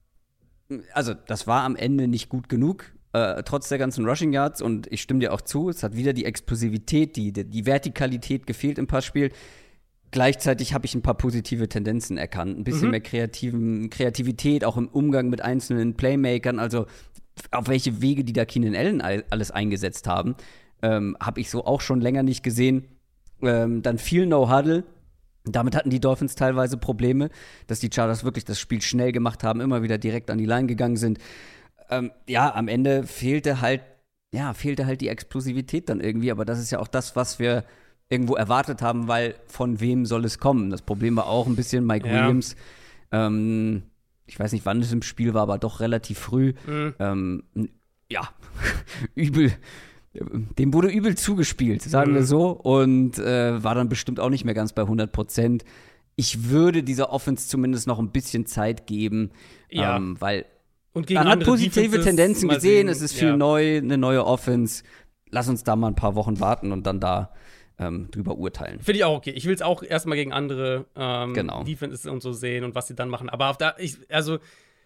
[SPEAKER 2] also das war am Ende nicht gut genug, Äh, trotz der ganzen Rushing Yards, und ich stimme dir auch zu, es hat wieder die Explosivität, die, die Vertikalität gefehlt im Passspiel. Gleichzeitig habe ich ein paar positive Tendenzen erkannt, ein bisschen mhm. mehr kreativen, Kreativität, auch im Umgang mit einzelnen Playmakern, also auf welche Wege die da Keenan Allen alles eingesetzt haben, ähm, habe ich so auch schon länger nicht gesehen. Ähm, dann viel No-Huddle. Damit hatten die Dolphins teilweise Probleme, dass die Chargers wirklich das Spiel schnell gemacht haben, immer wieder direkt an die Line gegangen sind. Ähm, ja, am Ende fehlte halt, ja, fehlte halt die Explosivität dann irgendwie, aber das ist ja auch das, was wir irgendwo erwartet haben, weil von wem soll es kommen? Das Problem war auch ein bisschen Mike ja. Williams. Ähm, ich weiß nicht, wann es im Spiel war, aber doch relativ früh. Mhm. Ähm, ja, übel. Dem wurde übel zugespielt, sagen mhm. wir so, und äh, war dann bestimmt auch nicht mehr ganz bei hundert Prozent. Ich würde dieser Offense zumindest noch ein bisschen Zeit geben,
[SPEAKER 3] ja.
[SPEAKER 2] ähm, weil
[SPEAKER 3] Und gegen
[SPEAKER 2] man hat positive
[SPEAKER 3] Defenses
[SPEAKER 2] Tendenzen gesehen,
[SPEAKER 3] sehen,
[SPEAKER 2] es ist viel
[SPEAKER 3] ja.
[SPEAKER 2] neu, eine neue Offense. Lass uns da mal ein paar Wochen warten und dann da ähm, drüber urteilen.
[SPEAKER 3] Finde ich auch okay. Ich will es auch erstmal gegen andere ähm,
[SPEAKER 2] genau.
[SPEAKER 3] Defenses und so sehen und was sie dann machen. Aber auf da, ich, also,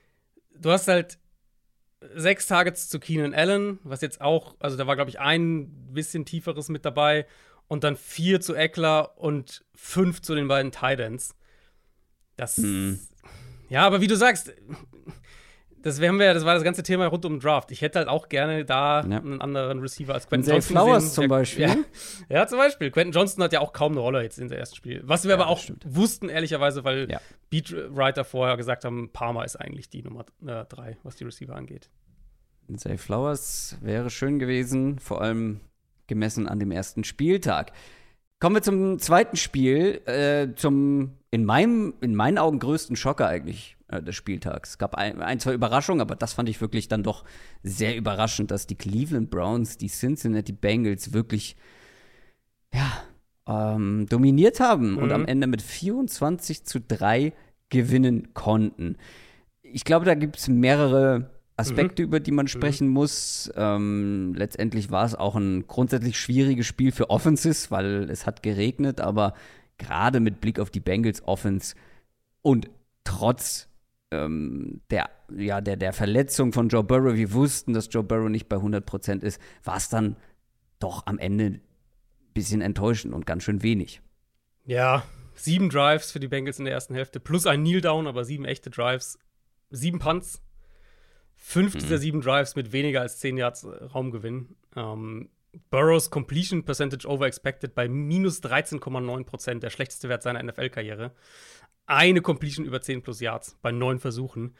[SPEAKER 3] du hast halt sechs Targets zu Keenan Allen, was jetzt auch, also da war, glaube ich, ein bisschen tieferes mit dabei. Und dann vier zu Eckler und fünf zu den beiden Tight Ends. Das, hm. ja, aber wie du sagst, Das, wir ja, das war das ganze Thema rund um den Draft. Ich hätte halt auch gerne da ja. einen anderen Receiver als Quentin Johnston
[SPEAKER 2] Flowers
[SPEAKER 3] gesehen.
[SPEAKER 2] zum Beispiel.
[SPEAKER 3] Ja, ja, zum Beispiel. Quentin Johnston hat ja auch kaum eine Rolle jetzt in der ersten Spiel. Was wir ja, aber auch stimmt. wussten, ehrlicherweise, weil ja. Beatwriter vorher gesagt haben, Palmer ist eigentlich die Nummer äh, drei, was die Receiver angeht.
[SPEAKER 2] Zay Flowers wäre schön gewesen, vor allem gemessen an dem ersten Spieltag. Kommen wir zum zweiten Spiel, äh, zum in, meinem, in meinen Augen größten Schocker eigentlich äh, des Spieltags. Es gab ein, ein, zwei Überraschungen, aber das fand ich wirklich dann doch sehr überraschend, dass die Cleveland Browns die Cincinnati Bengals wirklich ja, ähm, dominiert haben mhm. und am Ende mit vierundzwanzig zu drei gewinnen konnten. Ich glaube, da gibt es mehrere Aspekte, mhm. über die man sprechen mhm. muss. Ähm, letztendlich war es auch ein grundsätzlich schwieriges Spiel für Offenses, weil es hat geregnet, aber gerade mit Blick auf die Bengals Offense und trotz ähm, der, ja, der, der Verletzung von Joe Burrow, wir wussten, dass Joe Burrow nicht bei hundert Prozent ist, war es dann doch am Ende ein bisschen enttäuschend und ganz schön wenig.
[SPEAKER 3] Ja, sieben Drives für die Bengals in der ersten Hälfte, plus ein Kneel-Down, aber sieben echte Drives, sieben Punts. Fünf mhm. dieser sieben Drives mit weniger als zehn Yards Raumgewinn. Ähm, Burrows Completion Percentage over expected bei minus dreizehn Komma neun Prozent, der schlechteste Wert seiner N F L-Karriere. Eine Completion über zehn plus Yards bei neun Versuchen.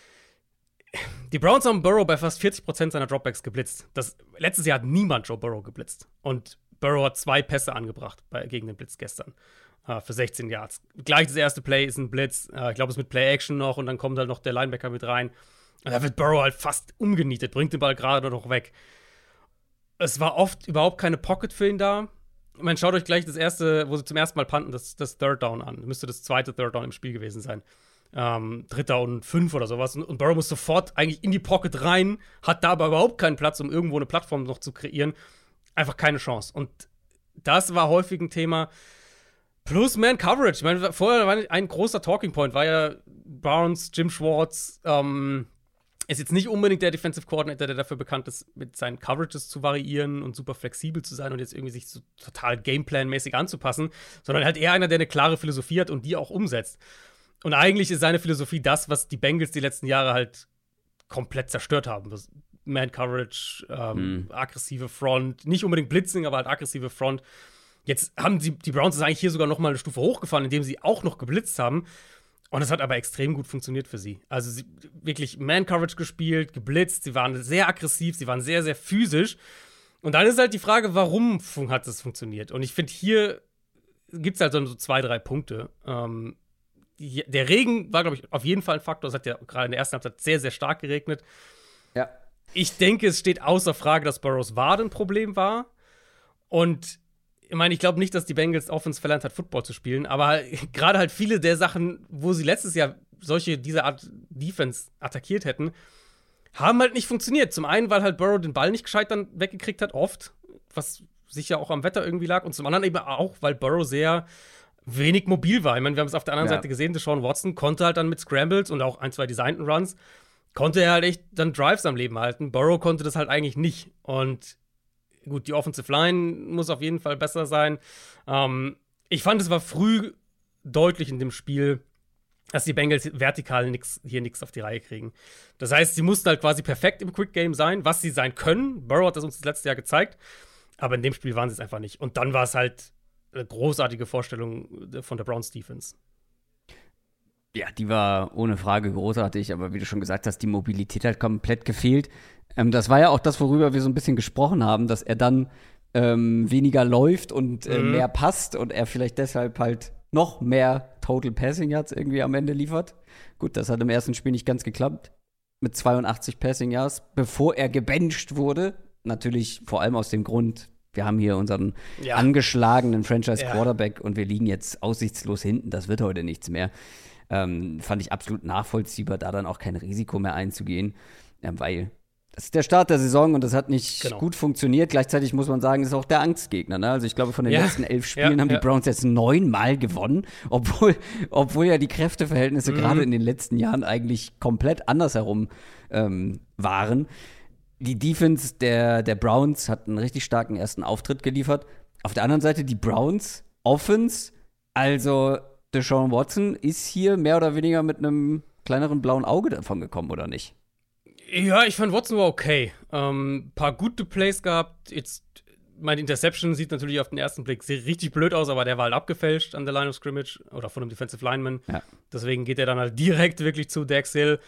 [SPEAKER 3] Die Browns haben Burrow bei fast vierzig Prozent seiner Dropbacks geblitzt. Das, letztes Jahr hat niemand Joe Burrow geblitzt. Und Burrow hat zwei Pässe angebracht bei, gegen den Blitz gestern. Uh, für sechzehn Yards. Gleich das erste Play ist ein Blitz. Uh, ich glaube, es ist mit Play-Action noch und dann kommt halt noch der Linebacker mit rein. Und da wird Burrow halt fast umgenietet, bringt den Ball gerade noch weg. Es war oft überhaupt keine Pocket für ihn da. Ich meine, schaut euch gleich das erste, wo sie zum ersten Mal punten, das, das Third Down an. Müsste das zweite Third Down im Spiel gewesen sein. Ähm, Dritter und fünf oder sowas. Und, und Burrow muss sofort eigentlich in die Pocket rein, hat da aber überhaupt keinen Platz, um irgendwo eine Plattform noch zu kreieren. Einfach keine Chance. Und das war häufig ein Thema. Plus Man-Coverage. Ich meine, vorher war ein großer Talking Point, war ja Browns, Jim Schwartz, ähm, ist jetzt nicht unbedingt der Defensive Coordinator, der dafür bekannt ist, mit seinen Coverages zu variieren und super flexibel zu sein und jetzt irgendwie sich so total Gameplan-mäßig anzupassen, sondern halt eher einer, der eine klare Philosophie hat und die auch umsetzt. Und eigentlich ist seine Philosophie das, was die Bengals die letzten Jahre halt komplett zerstört haben. Man-Coverage, ähm, mhm. aggressive Front, nicht unbedingt Blitzing, aber halt aggressive Front. Jetzt haben die, die Browns es eigentlich hier sogar noch mal eine Stufe hochgefahren, indem sie auch noch geblitzt haben. Und es hat aber extrem gut funktioniert für sie. Also sie wirklich Man-Coverage gespielt, geblitzt, sie waren sehr aggressiv, sie waren sehr, sehr physisch. Und dann ist halt die Frage, warum hat es funktioniert? Und ich finde, hier gibt es halt so zwei, drei Punkte. Ähm, die, der Regen war, glaube ich, auf jeden Fall ein Faktor. Es hat ja gerade in der ersten Halbzeit sehr, sehr stark geregnet.
[SPEAKER 2] Ja.
[SPEAKER 3] Ich denke, es steht außer Frage, dass Burrows Wade ein Problem war. Und ich meine, ich glaube nicht, dass die Bengals Offense verlernt hat, Football zu spielen, aber gerade halt viele der Sachen, wo sie letztes Jahr solche, diese Art Defense attackiert hätten, haben halt nicht funktioniert. Zum einen, weil halt Burrow den Ball nicht gescheit dann weggekriegt hat, oft, was sicher auch am Wetter irgendwie lag, und zum anderen eben auch, weil Burrow sehr wenig mobil war. Ich meine, wir haben es auf der anderen
[SPEAKER 2] ja.
[SPEAKER 3] Seite gesehen, Deshaun Watson konnte halt dann mit Scrambles und auch ein, zwei designten Runs, konnte er halt echt dann Drives am Leben halten. Burrow konnte das halt eigentlich nicht. Und gut, die Offensive Line muss auf jeden Fall besser sein. Ähm, ich fand, es war früh deutlich in dem Spiel, dass die Bengals vertikal nix, hier nichts auf die Reihe kriegen. Das heißt, sie mussten halt quasi perfekt im Quick Game sein, was sie sein können. Burrow hat das uns das letzte Jahr gezeigt. Aber in dem Spiel waren sie es einfach nicht. Und dann war es halt eine großartige Vorstellung von der Browns Defense.
[SPEAKER 2] Ja, die war ohne Frage großartig, aber wie du schon gesagt hast, die Mobilität hat komplett gefehlt. Ähm, das war ja auch das, worüber wir so ein bisschen gesprochen haben, dass er dann ähm, weniger läuft und äh, mhm. mehr passt und er vielleicht deshalb halt noch mehr Total Passing Yards irgendwie am Ende liefert. Gut, das hat im ersten Spiel nicht ganz geklappt. Mit zweiundachtzig Passing Yards, bevor er gebencht wurde. Natürlich vor allem aus dem Grund, wir haben hier unseren ja. angeschlagenen Franchise-Quarterback ja. und wir liegen jetzt aussichtslos hinten. Das wird heute nichts mehr. Ähm, fand ich absolut nachvollziehbar, da dann auch kein Risiko mehr einzugehen, ähm, weil das ist der Start der Saison und das hat nicht genau. gut funktioniert. Gleichzeitig muss man sagen, ist auch der Angstgegner. Ne? Also ich glaube, von den ja. letzten elf Spielen ja, haben ja. die Browns jetzt neunmal gewonnen, obwohl, obwohl ja die Kräfteverhältnisse mhm. gerade in den letzten Jahren eigentlich komplett andersherum ähm, waren. Die Defense der, der Browns hat einen richtig starken ersten Auftritt geliefert. Auf der anderen Seite die Browns Offense, also Deshaun Watson ist hier mehr oder weniger mit einem kleineren blauen Auge davon gekommen, oder nicht?
[SPEAKER 3] Ja, ich fand Watson war okay. Ähm, paar gute Plays gehabt. Jetzt, meine Interception sieht natürlich auf den ersten Blick sehr richtig blöd aus, aber der war halt abgefälscht an der Line of Scrimmage oder von einem Defensive Lineman. Ja. Deswegen geht er dann halt direkt wirklich zu Dax Hill.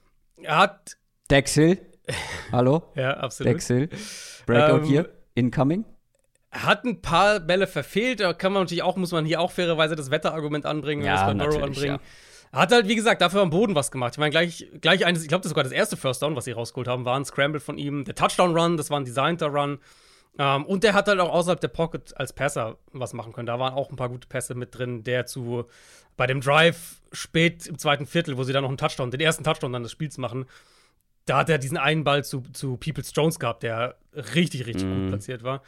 [SPEAKER 3] Er hat
[SPEAKER 2] Dax Hill? Hallo?
[SPEAKER 3] Ja, absolut.
[SPEAKER 2] Dax Hill. Breakout ähm, hier. Incoming.
[SPEAKER 3] Hat ein paar Bälle verfehlt. Da kann man natürlich auch, muss man hier auch fairerweise das Wetterargument anbringen,
[SPEAKER 2] ja,
[SPEAKER 3] das bei Burrow anbringen. Ja. Hat halt, wie gesagt, dafür am Boden was gemacht. Ich meine, gleich, gleich eines, ich glaube, das ist sogar das erste First Down, was sie rausgeholt haben, war ein Scramble von ihm. Der Touchdown-Run, das war ein designter Run. Ähm, und der hat halt auch außerhalb der Pocket als Passer was machen können. Da waren auch ein paar gute Pässe mit drin, der zu bei dem Drive spät im zweiten Viertel, wo sie dann noch einen Touchdown, den ersten Touchdown dann des Spiels machen, da hat er diesen einen Ball zu, zu Peoples-Jones gehabt, der richtig, richtig mm. gut platziert war.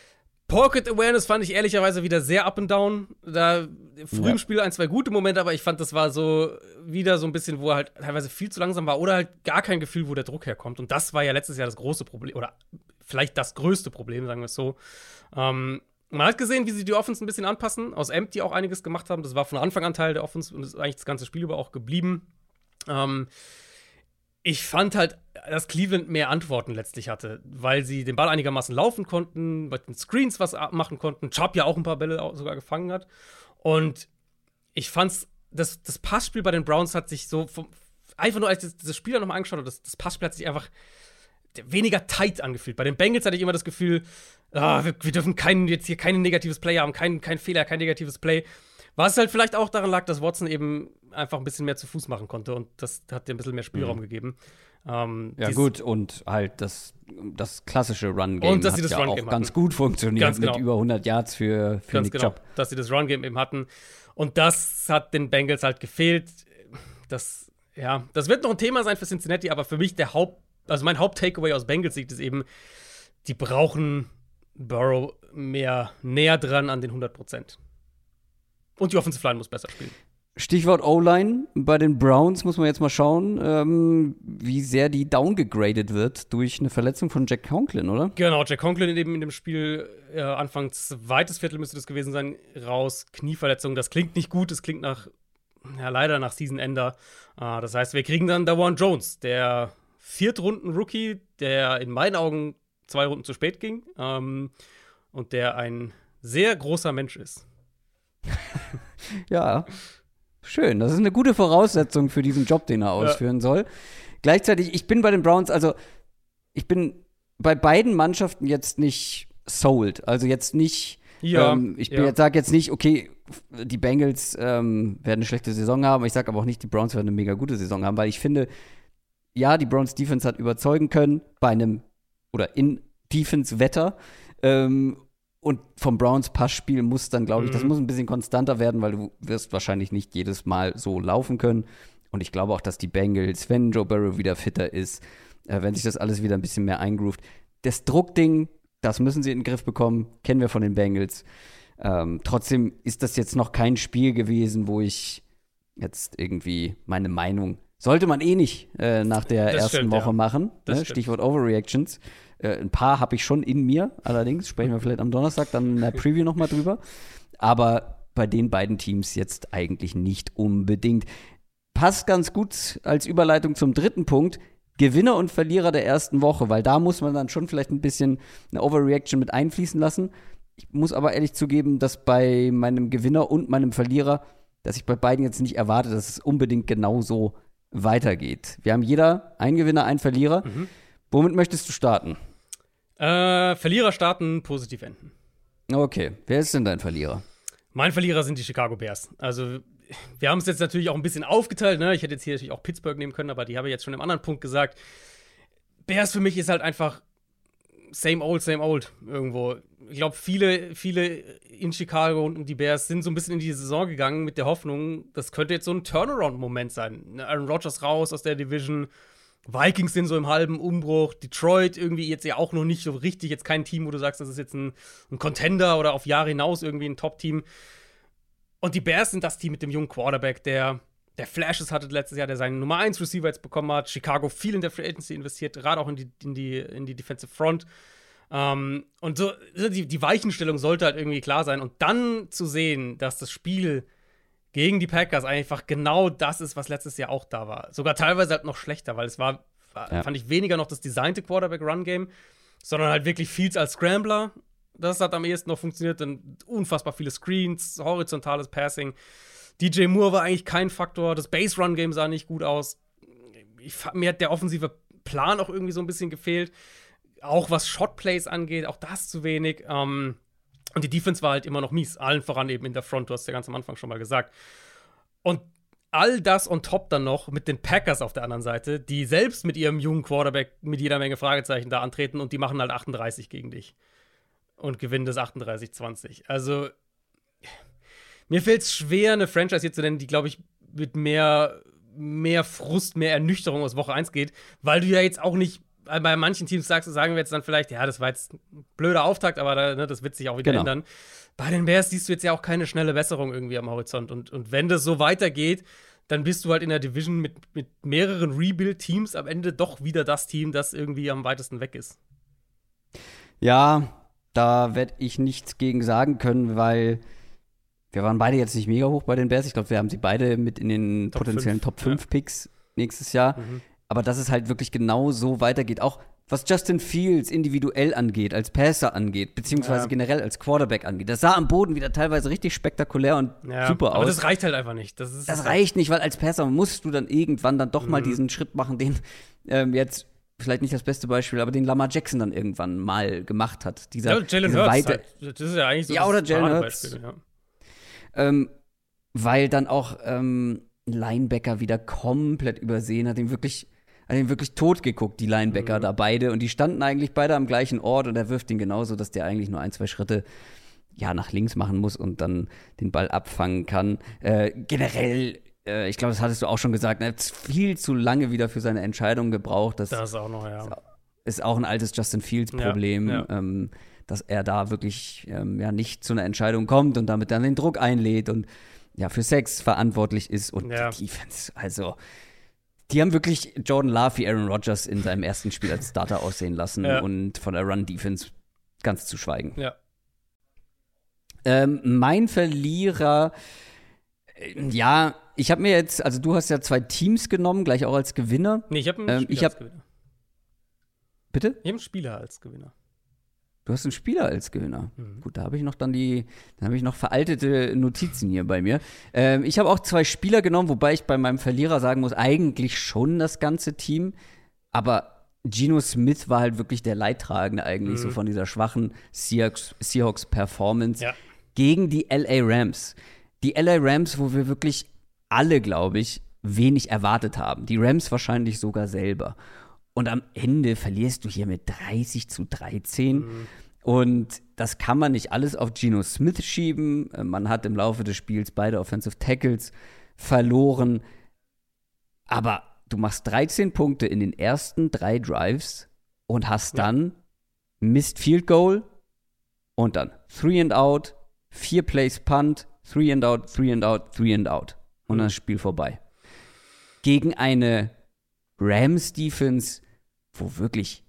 [SPEAKER 3] Pocket Awareness fand ich ehrlicherweise wieder sehr up and down. Da früh ja. im Spiel ein, zwei gute Momente, aber ich fand, das war so wieder so ein bisschen, wo er halt teilweise viel zu langsam war oder halt gar kein Gefühl, wo der Druck herkommt. Und das war ja letztes Jahr das große Problem, oder vielleicht das größte Problem, sagen wir es so. Ähm, man hat gesehen, wie sie die Offense ein bisschen anpassen. Aus Empty auch einiges gemacht haben. Das war von Anfang an Teil der Offense und ist eigentlich das ganze Spiel über auch geblieben. Ähm, Ich fand halt, dass Cleveland mehr Antworten letztlich hatte, weil sie den Ball einigermaßen laufen konnten, mit den Screens was machen konnten. Chubb ja auch ein paar Bälle sogar gefangen hat. Und ich fand's, das, das Passspiel bei den Browns hat sich so, vom, einfach nur als ich das Spiel nochmal angeschaut habe, das, das Passspiel hat sich einfach weniger tight angefühlt. Bei den Bengals hatte ich immer das Gefühl, ah, wir, wir dürfen kein, jetzt hier kein negatives Play haben, kein, kein Fehler, kein negatives Play. Was halt vielleicht auch daran lag, dass Watson eben einfach ein bisschen mehr zu Fuß machen konnte und das hat dir ein bisschen mehr Spielraum mhm. gegeben. Ähm,
[SPEAKER 2] ja gut, und halt das, das klassische Run-Game hat ja auch hatten. ganz gut funktioniert ganz genau. mit über hundert Yards für, für Nick genau. Chubb.
[SPEAKER 3] Dass sie das Run-Game eben hatten und das hat den Bengals halt gefehlt. Das, ja, das wird noch ein Thema sein für Cincinnati, aber für mich der Haupt, also mein Haupt-Takeaway aus Bengals Sicht ist eben, die brauchen Burrow mehr näher dran an den hundert Prozent. Und die Offensive Line muss besser spielen.
[SPEAKER 2] Stichwort O-Line. Bei den Browns muss man jetzt mal schauen, ähm, wie sehr die downgegradet wird durch eine Verletzung von Jack Conklin, oder?
[SPEAKER 3] Genau, Jack Conklin eben in dem Spiel äh, Anfang zweites Viertel müsste das gewesen sein, raus, Knieverletzung. Das klingt nicht gut, das klingt nach, ja leider nach Season-Ender. Äh, das heißt, wir kriegen dann Dawan Jones, der Viertrunden-Rookie, der in meinen Augen zwei Runden zu spät ging ähm, und der ein sehr großer Mensch ist.
[SPEAKER 2] Ja, Schön, das ist eine gute Voraussetzung für diesen Job, den er ausführen ja. soll. Gleichzeitig, ich bin bei den Browns, also ich bin bei beiden Mannschaften jetzt nicht sold. Also jetzt nicht,
[SPEAKER 3] ja,
[SPEAKER 2] ähm, ich
[SPEAKER 3] ja.
[SPEAKER 2] sage jetzt nicht, okay, die Bengals ähm, werden eine schlechte Saison haben. Ich sage aber auch nicht, die Browns werden eine mega gute Saison haben, weil ich finde, ja, die Browns Defense hat überzeugen können bei einem, oder in Defense-Wetter. Ähm, und vom Browns Passspiel muss dann, glaube ich, mhm. das muss ein bisschen konstanter werden, weil du wirst wahrscheinlich nicht jedes Mal so laufen können. Und ich glaube auch, dass die Bengals, wenn Joe Burrow wieder fitter ist, äh, wenn sich das alles wieder ein bisschen mehr eingroovt, das Druckding, das müssen sie in den Griff bekommen, kennen wir von den Bengals. Ähm, trotzdem ist das jetzt noch kein Spiel gewesen, wo ich jetzt irgendwie meine Meinung, sollte man eh nicht äh, nach der das ersten stimmt, Woche ja. machen, ne? Stichwort Overreactions. Äh, ein paar habe ich schon in mir, allerdings sprechen wir vielleicht am Donnerstag dann in der Preview nochmal drüber. Aber bei den beiden Teams jetzt eigentlich nicht unbedingt. Passt ganz gut als Überleitung zum dritten Punkt. Gewinner und Verlierer der ersten Woche, weil da muss man dann schon vielleicht ein bisschen eine Overreaction mit einfließen lassen. Ich muss aber ehrlich zugeben, dass bei meinem Gewinner und meinem Verlierer, dass ich bei beiden jetzt nicht erwarte, dass es unbedingt genauso weitergeht. Wir haben jeder einen Gewinner, einen Verlierer. Mhm. Womit möchtest du starten?
[SPEAKER 3] Äh, Verlierer starten, positiv enden.
[SPEAKER 2] Okay, wer ist denn dein Verlierer?
[SPEAKER 3] Mein Verlierer sind die Chicago Bears. Also, wir haben es jetzt natürlich auch ein bisschen aufgeteilt, ne? Ich hätte jetzt hier natürlich auch Pittsburgh nehmen können, aber die habe ich jetzt schon im anderen Punkt gesagt. Bears für mich ist halt einfach same old, same old irgendwo. Ich glaube, viele, viele in Chicago und die Bears sind so ein bisschen in die Saison gegangen mit der Hoffnung, das könnte jetzt so ein Turnaround-Moment sein. Aaron Rodgers raus aus der Division, Vikings sind so im halben Umbruch, Detroit irgendwie jetzt ja auch noch nicht so richtig, jetzt kein Team, wo du sagst, das ist jetzt ein, ein Contender oder auf Jahre hinaus irgendwie ein Top-Team. Und die Bears sind das Team mit dem jungen Quarterback, der, der Flashes hatte letztes Jahr, der seinen Nummer eins Receiver jetzt bekommen hat. Chicago viel in der Free Agency investiert, gerade auch in die, in die, in die Defensive Front. Um, und so, die, die Weichenstellung sollte halt irgendwie klar sein. Und dann zu sehen, dass das Spiel gegen die Packers einfach genau das ist, was letztes Jahr auch da war. Sogar teilweise halt noch schlechter, weil es war, war ja. fand ich, weniger noch das designte Quarterback-Run-Game, sondern halt wirklich viel als Scrambler. Das hat am ehesten noch funktioniert. Dann unfassbar viele Screens, horizontales Passing. D J Moore war eigentlich kein Faktor. Das Base-Run-Game sah nicht gut aus. Ich, mir hat der offensive Plan auch irgendwie so ein bisschen gefehlt. Auch was Shotplays angeht, auch das zu wenig. Ähm, und die Defense war halt immer noch mies. Allen voran eben in der Front, du hast ja ganz am Anfang schon mal gesagt. Und all das on top dann noch mit den Packers auf der anderen Seite, die selbst mit ihrem jungen Quarterback mit jeder Menge Fragezeichen da antreten und die machen halt achtunddreißig gegen dich. Und gewinnen das achtunddreißig zwanzig. Also, mir fällt es schwer, eine Franchise hier zu nennen, die, glaube ich, mit mehr, mehr Frust, mehr Ernüchterung aus Woche eins geht, weil du ja jetzt auch nicht bei manchen Teams sagst, sagen wir jetzt dann vielleicht, ja, das war jetzt ein blöder Auftakt, aber da, ne, das wird sich auch wieder genau. ändern. Bei den Bears siehst du jetzt ja auch keine schnelle Besserung irgendwie am Horizont. Und, und wenn das so weitergeht, dann bist du halt in der Division mit, mit mehreren Rebuild-Teams am Ende doch wieder das Team, das irgendwie am weitesten weg ist.
[SPEAKER 2] Ja, da werde ich nichts gegen sagen können, weil wir waren beide jetzt nicht mega hoch bei den Bears. Ich glaube, wir haben sie beide mit in den Top potenziellen Top fünf Picks ja. nächstes Jahr. Mhm. Aber dass es halt wirklich genau so weitergeht, auch was Justin Fields individuell angeht, als Passer angeht, beziehungsweise ja. generell als Quarterback angeht. Das sah am Boden wieder teilweise richtig spektakulär und ja, super aus.
[SPEAKER 3] Aber das reicht halt einfach nicht. Das, ist
[SPEAKER 2] das reicht nicht, weil als Passer musst du dann irgendwann dann doch mhm. mal diesen Schritt machen, den ähm, jetzt vielleicht nicht das beste Beispiel, aber den Lamar Jackson dann irgendwann mal gemacht hat. Dieser,
[SPEAKER 3] ja, Jalen Hurts halt. Das ist ja eigentlich so
[SPEAKER 2] ja, oder Jalen Hurts. Ja. Ähm, weil dann auch ähm, Linebacker wieder komplett übersehen hat, ihm wirklich hat ihn wirklich tot geguckt, die Linebacker mhm. da beide. Und die standen eigentlich beide am gleichen Ort und er wirft ihn genauso, dass der eigentlich nur ein, zwei Schritte ja, nach links machen muss und dann den Ball abfangen kann. Äh, generell, äh, ich glaube, das hattest du auch schon gesagt, er hat viel zu lange wieder für seine Entscheidung gebraucht. Das,
[SPEAKER 3] das ist auch noch, ja.
[SPEAKER 2] Ist auch ein altes Justin Fields-Problem,
[SPEAKER 3] ja, ja.
[SPEAKER 2] ähm, dass er da wirklich ähm, ja, nicht zu einer Entscheidung kommt und damit dann den Druck einlädt und ja, für Sex verantwortlich ist und
[SPEAKER 3] ja.
[SPEAKER 2] die Defense, also die haben wirklich Jordan Love wie Aaron Rodgers in seinem ersten Spiel als Starter aussehen lassen ja. und von der Run-Defense ganz zu schweigen.
[SPEAKER 3] Ja.
[SPEAKER 2] Ähm, mein Verlierer, äh, ja, ich habe mir jetzt, also du hast ja zwei Teams genommen, gleich auch als Gewinner.
[SPEAKER 3] Nee, ich habe einen
[SPEAKER 2] ähm,
[SPEAKER 3] Spieler
[SPEAKER 2] ich hab,
[SPEAKER 3] als Gewinner.
[SPEAKER 2] Bitte?
[SPEAKER 3] Ich habe einen Spieler als Gewinner.
[SPEAKER 2] Du hast einen Spieler als Gewinner. Mhm. Gut, da habe ich noch dann die, dann habe ich noch veraltete Notizen hier bei mir. Ähm, ich habe auch zwei Spieler genommen, wobei ich bei meinem Verlierer sagen muss, eigentlich schon das ganze Team. Aber Geno Smith war halt wirklich der Leidtragende eigentlich, mhm. so von dieser schwachen Seahawks, Seahawks-Performance ja. gegen die L A Rams. Die L A Rams, wo wir wirklich alle, glaube ich, wenig erwartet haben. Die Rams wahrscheinlich sogar selber. Und am Ende verlierst du hier mit dreißig zu dreizehn. Mhm. Und das kann man nicht alles auf Geno Smith schieben. Man hat im Laufe des Spiels beide Offensive Tackles verloren. Aber du machst dreizehn Punkte in den ersten drei Drives und hast dann ja. Missed Field Goal und dann Three and Out, vier Plays Punt, Three and Out, Three and Out, Three and Out. Und dann ist das Spiel vorbei. Gegen eine Rams-Defense, wo wirklich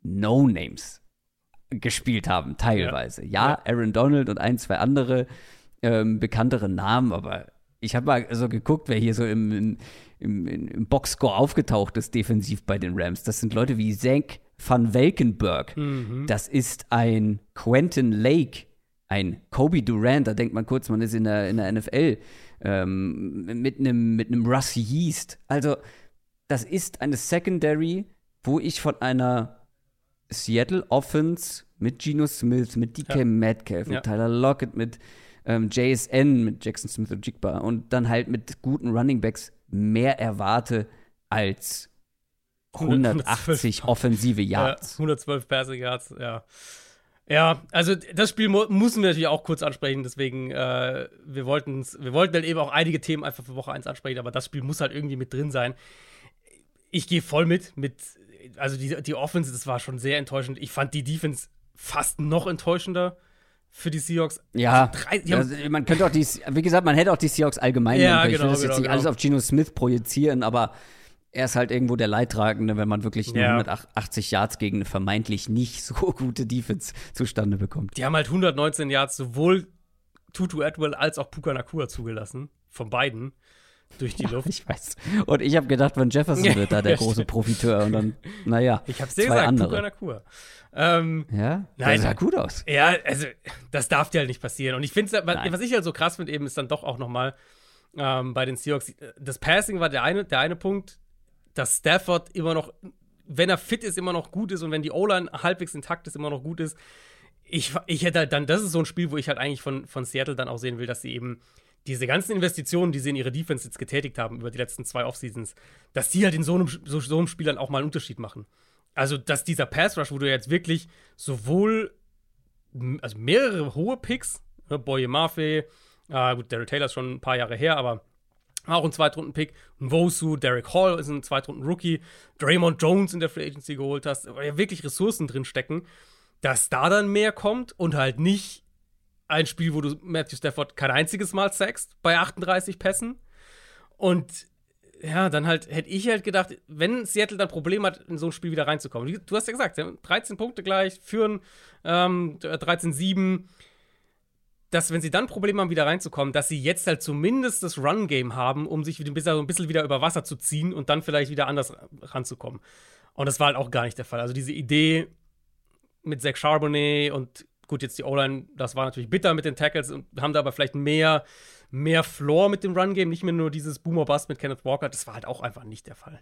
[SPEAKER 2] No-Names gespielt haben, teilweise. Ja, ja, Aaron Donald und ein, zwei andere ähm, bekanntere Namen, aber ich habe mal so geguckt, wer hier so im, im, im Boxscore aufgetaucht ist, defensiv bei den Rams. Das sind Leute wie Zach van Valkenburg. Mhm. Das ist ein Quentin Lake, ein Kobe Durant, da denkt man kurz, man ist in der, in der N F L, ähm, mit einem mit einem Russ Yeast. Also, das ist eine Secondary, wo ich von einer Seattle Offense mit Geno Smith, mit D K ja. Metcalf, mit ja. Tyler Lockett, mit ähm, J S N, mit Jackson Smith und Jigba und dann halt mit guten Running Backs mehr erwarte als hundertachtzig offensive Yards.
[SPEAKER 3] Ja, hundertzwölf Passing Yards, ja. Ja, also das Spiel mu- müssen wir natürlich auch kurz ansprechen, deswegen, äh, wir, wollten's, wir wollten dann eben auch einige Themen einfach für Woche eins ansprechen, aber das Spiel muss halt irgendwie mit drin sein. Ich gehe voll mit, mit, also die, die Offense, das war schon sehr enttäuschend. Ich fand die Defense fast noch enttäuschender für die Seahawks.
[SPEAKER 2] Ja, also drei, also man könnte auch die, wie gesagt, man hätte auch die Seahawks allgemein
[SPEAKER 3] ja,
[SPEAKER 2] nehmen. Ich
[SPEAKER 3] genau,
[SPEAKER 2] will das
[SPEAKER 3] genau,
[SPEAKER 2] jetzt nicht
[SPEAKER 3] genau.
[SPEAKER 2] alles auf Geno Smith projizieren, aber er ist halt irgendwo der Leidtragende, wenn man wirklich nur ja. hundertachtzig Yards gegen eine vermeintlich nicht so gute Defense zustande bekommt.
[SPEAKER 3] Die haben halt hundertneunzehn Yards sowohl Tutu Atwell als auch Puka Nacua zugelassen, von beiden. Durch die Luft.
[SPEAKER 2] Ich weiß. Und ich habe gedacht, Van Jefferson wird da der große Profiteur. Und dann, naja,
[SPEAKER 3] ich hab's dir gesagt,
[SPEAKER 2] andere.
[SPEAKER 3] Puka Nacua. Ähm,
[SPEAKER 2] ja,
[SPEAKER 3] nein,
[SPEAKER 2] das sah gut aus.
[SPEAKER 3] Ja, also, das darf dir halt nicht passieren. Und ich finde, was ich halt so krass finde, eben ist dann doch auch noch mal ähm, bei den Seahawks, das Passing war der eine, der eine Punkt, dass Stafford immer noch, wenn er fit ist, immer noch gut ist und wenn die O-Line halbwegs intakt ist, immer noch gut ist. Ich, ich hätte halt dann, das ist so ein Spiel, wo ich halt eigentlich von, von Seattle dann auch sehen will, dass sie eben diese ganzen Investitionen, die sie in ihre Defense jetzt getätigt haben über die letzten zwei Offseasons, dass die halt in so einem, so, so einem Spiel dann auch mal einen Unterschied machen. Also, dass dieser Pass-Rush, wo du jetzt wirklich sowohl also mehrere hohe Picks, ne, Boye Mafe, äh, gut, Derek Taylor ist schon ein paar Jahre her, aber auch ein Zweitrunden-Pick, Nwosu, Derek Hall ist ein Zweitrunden-Rookie, Draymond Jones in der Free Agency geholt hast, weil ja wirklich Ressourcen drin stecken, dass da dann mehr kommt und halt nicht ein Spiel, wo du Matthew Stafford kein einziges Mal sackst bei achtunddreißig Pässen. Und ja, dann halt hätte ich halt gedacht, wenn Seattle dann Probleme hat, in so ein Spiel wieder reinzukommen. Du hast ja gesagt, sie haben dreizehn Punkte gleich, führen ähm, dreizehn sieben, dass wenn sie dann Probleme haben, wieder reinzukommen, dass sie jetzt halt zumindest das Run-Game haben, um sich ein bisschen wieder über Wasser zu ziehen und dann vielleicht wieder anders ranzukommen. Und das war halt auch gar nicht der Fall. Also diese Idee mit Zach Charbonnet und gut, jetzt die O-Line, das war natürlich bitter mit den Tackles und haben da aber vielleicht mehr, mehr Floor mit dem Run-Game, nicht mehr nur dieses Boomer-Bust mit Kenneth Walker. Das war halt auch einfach nicht der Fall.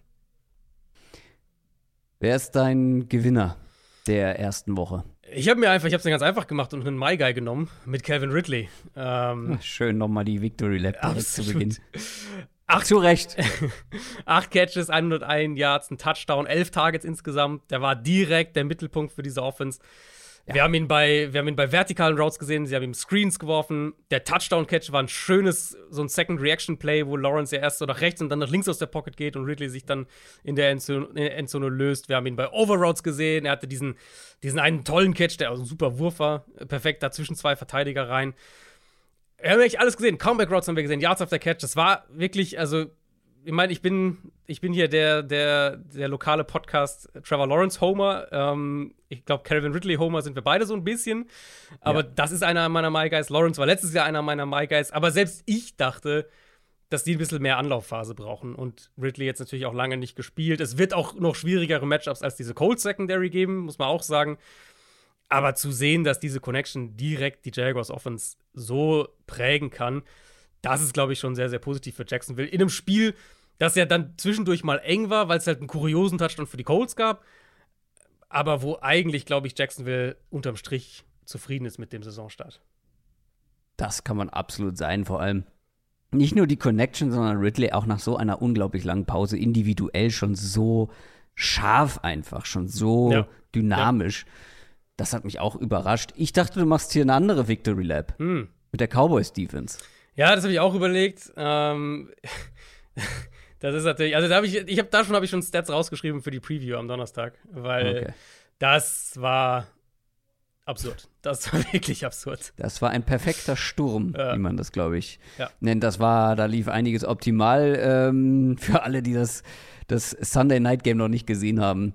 [SPEAKER 2] Wer ist dein Gewinner der ersten Woche?
[SPEAKER 3] Ich habe mir einfach, ich habe es mir ganz einfach gemacht und einen My Guy genommen mit Calvin Ridley. Ähm,
[SPEAKER 2] Schön nochmal die Victory Lap direkt zu Beginn.
[SPEAKER 3] Acht,
[SPEAKER 2] zu Recht.
[SPEAKER 3] Acht Catches, hunderteins Yards, ein Touchdown, elf Targets insgesamt. Der war direkt der Mittelpunkt für diese Offense. Ja. Wir haben ihn bei, wir haben ihn bei vertikalen Routes gesehen, sie haben ihm Screens geworfen. Der Touchdown-Catch war ein schönes, so ein Second-Reaction-Play, wo Lawrence ja erst so nach rechts und dann nach links aus der Pocket geht und Ridley sich dann in der Endzone, in der Endzone löst. Wir haben ihn bei Overroutes gesehen, er hatte diesen, diesen einen tollen Catch, der auch ein super Wurf war, perfekt da zwischen zwei Verteidiger rein. Wir haben eigentlich alles gesehen, Comeback-Routes haben wir gesehen, Yards after Catch, das war wirklich, also ich meine, ich bin, ich bin hier der, der, der lokale Podcast Trevor Lawrence Homer. Ähm, ich glaube, Calvin Ridley Homer sind wir beide so ein bisschen. Aber ja. Das ist einer meiner My Guys. Lawrence war letztes Jahr einer meiner My Guys. Aber selbst ich dachte, dass die ein bisschen mehr Anlaufphase brauchen. Und Ridley jetzt natürlich auch lange nicht gespielt. Es wird auch noch schwierigere Matchups als diese Colts Secondary geben, muss man auch sagen. Aber zu sehen, dass diese Connection direkt die Jaguars Offense so prägen kann, das ist, glaube ich, schon sehr, sehr positiv für Jacksonville. In einem Spiel, das ja dann zwischendurch mal eng war, weil es halt einen kuriosen Touchdown für die Colts gab. Aber wo eigentlich, glaube ich, Jacksonville unterm Strich zufrieden ist mit dem Saisonstart.
[SPEAKER 2] Das kann man absolut sein, vor allem nicht nur die Connection, sondern Ridley auch nach so einer unglaublich langen Pause individuell schon so scharf einfach, schon so
[SPEAKER 3] ja.
[SPEAKER 2] dynamisch. Ja. Das hat mich auch überrascht. Ich dachte, du machst hier eine andere Victory Lap
[SPEAKER 3] hm.
[SPEAKER 2] mit der Cowboys-Defense.
[SPEAKER 3] Ja, das habe ich auch überlegt. Ähm, das ist natürlich, also da habe ich, ich habe da schon, habe ich schon Stats rausgeschrieben für die Preview am Donnerstag, weil okay. das war absurd. Das war wirklich absurd.
[SPEAKER 2] Das war ein perfekter Sturm, ja. wie man das, glaube ich,
[SPEAKER 3] ja.
[SPEAKER 2] nennt. Das war, da lief einiges optimal ähm, für alle, die das, das Sunday Night Game noch nicht gesehen haben.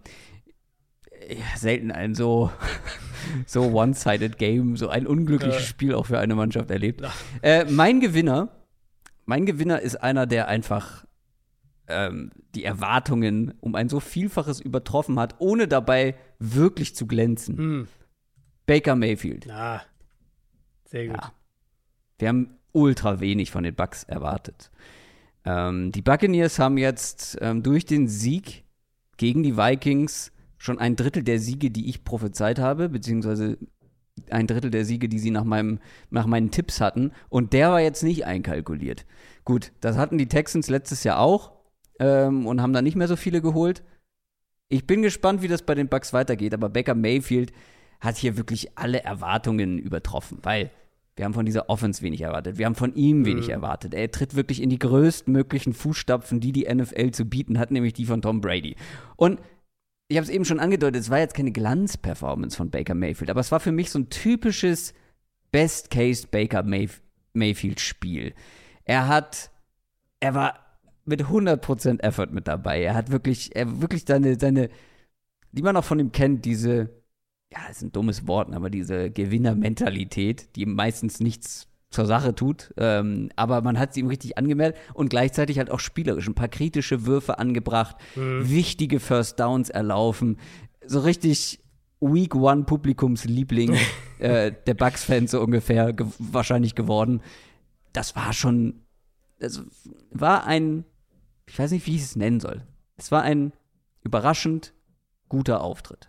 [SPEAKER 2] Ja, selten ein so, so one-sided Game, so ein unglückliches äh. Spiel auch für eine Mannschaft erlebt. Äh, mein Gewinner, mein Gewinner ist einer, der einfach ähm, die Erwartungen um ein so Vielfaches übertroffen hat, ohne dabei wirklich zu glänzen.
[SPEAKER 3] Hm.
[SPEAKER 2] Baker Mayfield.
[SPEAKER 3] Ja, sehr gut. Ja.
[SPEAKER 2] Wir haben ultra wenig von den Bucs erwartet. Ähm, die Buccaneers haben jetzt ähm, durch den Sieg gegen die Vikings schon ein Drittel der Siege, die ich prophezeit habe, beziehungsweise ein Drittel der Siege, die sie nach, meinem, nach meinen Tipps hatten. Und der war jetzt nicht einkalkuliert. Gut, das hatten die Texans letztes Jahr auch ähm, und haben da nicht mehr so viele geholt. Ich bin gespannt, wie das bei den Bucs weitergeht, aber Baker Mayfield hat hier wirklich alle Erwartungen übertroffen, weil wir haben von dieser Offense wenig erwartet. Wir haben von ihm wenig mhm. erwartet. Er tritt wirklich in die größtmöglichen Fußstapfen, die die N F L zu bieten hat, nämlich die von Tom Brady. Und ich habe es eben schon angedeutet, es war jetzt keine Glanzperformance von Baker Mayfield, aber es war für mich so ein typisches Best-Case Baker Mayf- Mayfield-Spiel. Er hat, er war mit hundert Prozent Effort mit dabei. Er hat wirklich, er wirklich seine, seine, die man auch von ihm kennt, diese, ja, das ist ein dummes Wort, aber diese Gewinnermentalität, die meistens nichts zur Sache tut, ähm, aber man hat sie ihm richtig angemeldet und gleichzeitig halt auch spielerisch ein paar kritische Würfe angebracht, mhm. wichtige First Downs erlaufen, so richtig Week One Publikumsliebling äh, der Bucs-Fans so ungefähr ge- wahrscheinlich geworden. Das war schon, das war ein, ich weiß nicht, wie ich es nennen soll. Es war ein überraschend guter Auftritt.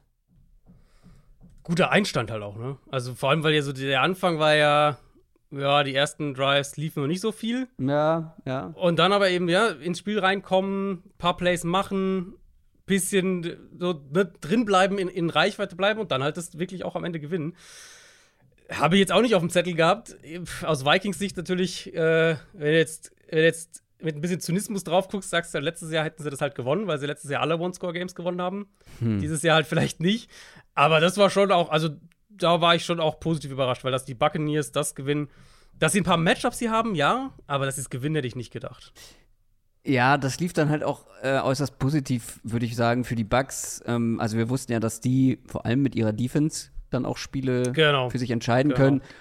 [SPEAKER 3] Guter Einstand halt auch, ne? Also vor allem, weil ja so der Anfang war ja Ja, die ersten Drives liefen noch nicht so viel.
[SPEAKER 2] Ja, ja.
[SPEAKER 3] Und dann aber eben, ja, ins Spiel reinkommen, paar Plays machen, bisschen so ne, drin bleiben, in, in Reichweite bleiben und dann halt das wirklich auch am Ende gewinnen. Habe ich jetzt auch nicht auf dem Zettel gehabt. Aus Vikings Sicht natürlich, äh, wenn du jetzt, wenn du jetzt mit ein bisschen Zynismus drauf guckst, sagst du, letztes Jahr hätten sie das halt gewonnen, weil sie letztes Jahr alle One-Score-Games gewonnen haben. Hm. Dieses Jahr halt vielleicht nicht. Aber das war schon auch, also da war ich schon auch positiv überrascht, weil dass die Buccaneers das gewinnen, dass sie ein paar Matchups hier haben, ja, aber dass sie es gewinnen, hätte ich nicht gedacht.
[SPEAKER 2] Ja, das lief dann halt auch äh, äußerst positiv, würde ich sagen, für die Bucs. Ähm, also wir wussten ja, dass die vor allem mit ihrer Defense dann auch Spiele
[SPEAKER 3] genau.
[SPEAKER 2] für sich entscheiden
[SPEAKER 3] genau.
[SPEAKER 2] können.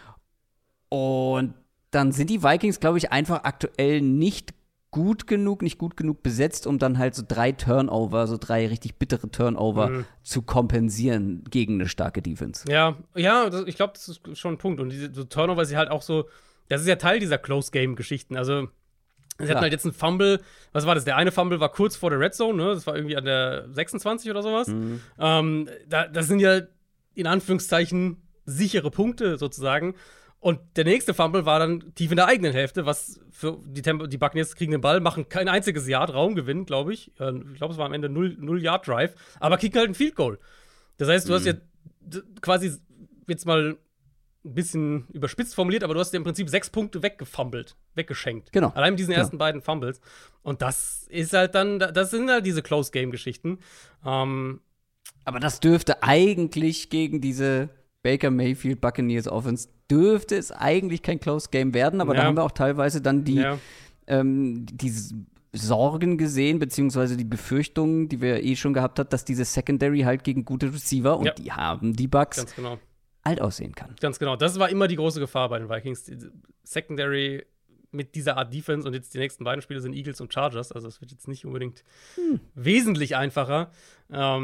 [SPEAKER 2] Und dann sind die Vikings, glaube ich, einfach aktuell nicht gut genug, nicht gut genug besetzt, um dann halt so drei Turnover, so drei richtig bittere Turnover mhm. zu kompensieren gegen eine starke Defense.
[SPEAKER 3] Ja, ja, das, ich glaube, das ist schon ein Punkt. Und diese so Turnover ist halt auch so, das ist ja Teil dieser Close-Game-Geschichten. Also, sie hatten halt jetzt einen Fumble, was war das? Der eine Fumble war kurz vor der Red Zone, ne? Das war irgendwie an der sechsundzwanzig oder sowas. Mhm. Ähm, da, das sind ja in Anführungszeichen sichere Punkte sozusagen. Und der nächste Fumble war dann tief in der eigenen Hälfte, was für die, Temp- die Buccaneers kriegen den Ball, machen kein einziges Yard, Raumgewinn, glaube ich. Ich glaube, es war am Ende null-Yard-Drive, aber kicken halt ein Field Goal. Das heißt, du mhm. hast ja d- quasi jetzt mal ein bisschen überspitzt formuliert, aber du hast dir im Prinzip sechs Punkte weggefummelt, weggeschenkt.
[SPEAKER 2] Genau.
[SPEAKER 3] Allein mit diesen
[SPEAKER 2] genau.
[SPEAKER 3] ersten beiden Fumbles. Und das ist halt dann, das sind halt diese Close-Game-Geschichten. Ähm,
[SPEAKER 2] aber das dürfte eigentlich gegen diese Baker Mayfield Buccaneers Offense dürfte es eigentlich kein Close Game werden, aber ja. da haben wir auch teilweise dann die,
[SPEAKER 3] ja.
[SPEAKER 2] ähm, die Sorgen gesehen, beziehungsweise die Befürchtungen, die wir eh schon gehabt haben, dass diese Secondary halt gegen gute Receiver, und
[SPEAKER 3] ja.
[SPEAKER 2] die haben die Bucs,
[SPEAKER 3] Ganz genau.
[SPEAKER 2] alt aussehen kann.
[SPEAKER 3] Ganz genau. Das war immer die große Gefahr bei den Vikings. Die Secondary mit dieser Art Defense, und jetzt die nächsten beiden Spiele sind Eagles und Chargers, also es wird jetzt nicht unbedingt hm. wesentlich einfacher. Ähm,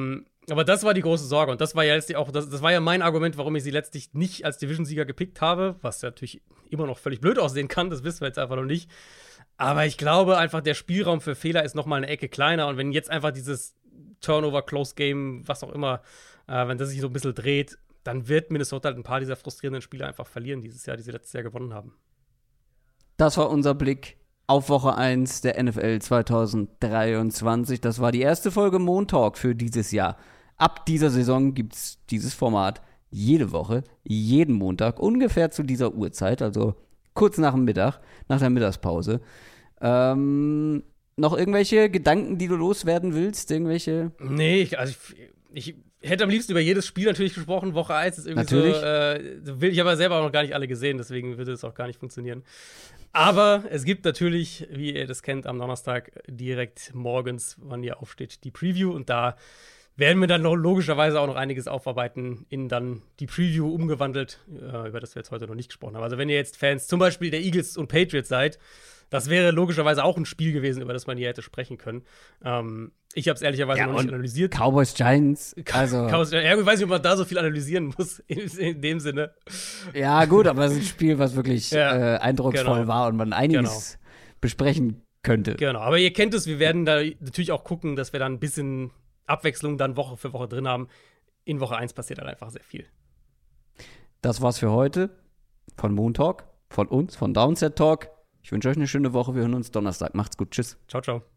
[SPEAKER 3] Aber das war die große Sorge. Und das war ja letztlich auch, das, das war ja mein Argument, warum ich sie letztlich nicht als Division-Sieger gepickt habe, was ja natürlich immer noch völlig blöd aussehen kann, das wissen wir jetzt einfach noch nicht. Aber ich glaube einfach, der Spielraum für Fehler ist noch mal eine Ecke kleiner. Und wenn jetzt einfach dieses Turnover-Close-Game, was auch immer, äh, wenn das sich so ein bisschen dreht, dann wird Minnesota halt ein paar dieser frustrierenden Spiele einfach verlieren dieses Jahr, die sie letztes Jahr gewonnen haben.
[SPEAKER 2] Das war unser Blick auf Woche eins der N F L zwanzig dreiundzwanzig. Das war die erste Folge Montalk für dieses Jahr. Ab dieser Saison gibt es dieses Format jede Woche, jeden Montag, ungefähr zu dieser Uhrzeit, also kurz nach dem Mittag, nach der Mittagspause. Ähm, noch irgendwelche Gedanken, die du loswerden willst? Irgendwelche?
[SPEAKER 3] Nee, ich, also ich, ich hätte am liebsten über jedes Spiel natürlich gesprochen. Woche eins ist irgendwie
[SPEAKER 2] natürlich.
[SPEAKER 3] so, äh, will ich aber selber auch noch gar nicht alle gesehen, deswegen würde es auch gar nicht funktionieren. Aber es gibt natürlich, wie ihr das kennt, am Donnerstag direkt morgens, wann ihr aufsteht, die Preview. Und da werden wir dann noch logischerweise auch noch einiges aufarbeiten, in dann die Preview umgewandelt, äh, über das wir jetzt heute noch nicht gesprochen haben. Also wenn ihr jetzt Fans zum Beispiel der Eagles und Patriots seid, das wäre logischerweise auch ein Spiel gewesen, über das man hier hätte sprechen können. Ähm, ich habe es ehrlicherweise
[SPEAKER 2] ja,
[SPEAKER 3] noch nicht analysiert.
[SPEAKER 2] Cowboys Giants, also
[SPEAKER 3] Cowboys, ja, ich weiß nicht, ob man da so viel analysieren muss, in, in dem Sinne.
[SPEAKER 2] Ja gut, aber es ist ein Spiel, was wirklich
[SPEAKER 3] ja,
[SPEAKER 2] äh, eindrucksvoll
[SPEAKER 3] genau.
[SPEAKER 2] war und man einiges genau. besprechen könnte.
[SPEAKER 3] Genau, aber ihr kennt es, wir werden da natürlich auch gucken, dass wir dann ein bisschen Abwechslung dann Woche für Woche drin haben. In Woche eins passiert dann einfach sehr viel.
[SPEAKER 2] Das war's für heute von Montalk, von uns, von Downset Talk. Ich wünsche euch eine schöne Woche. Wir hören uns Donnerstag. Macht's gut. Tschüss.
[SPEAKER 3] Ciao, ciao.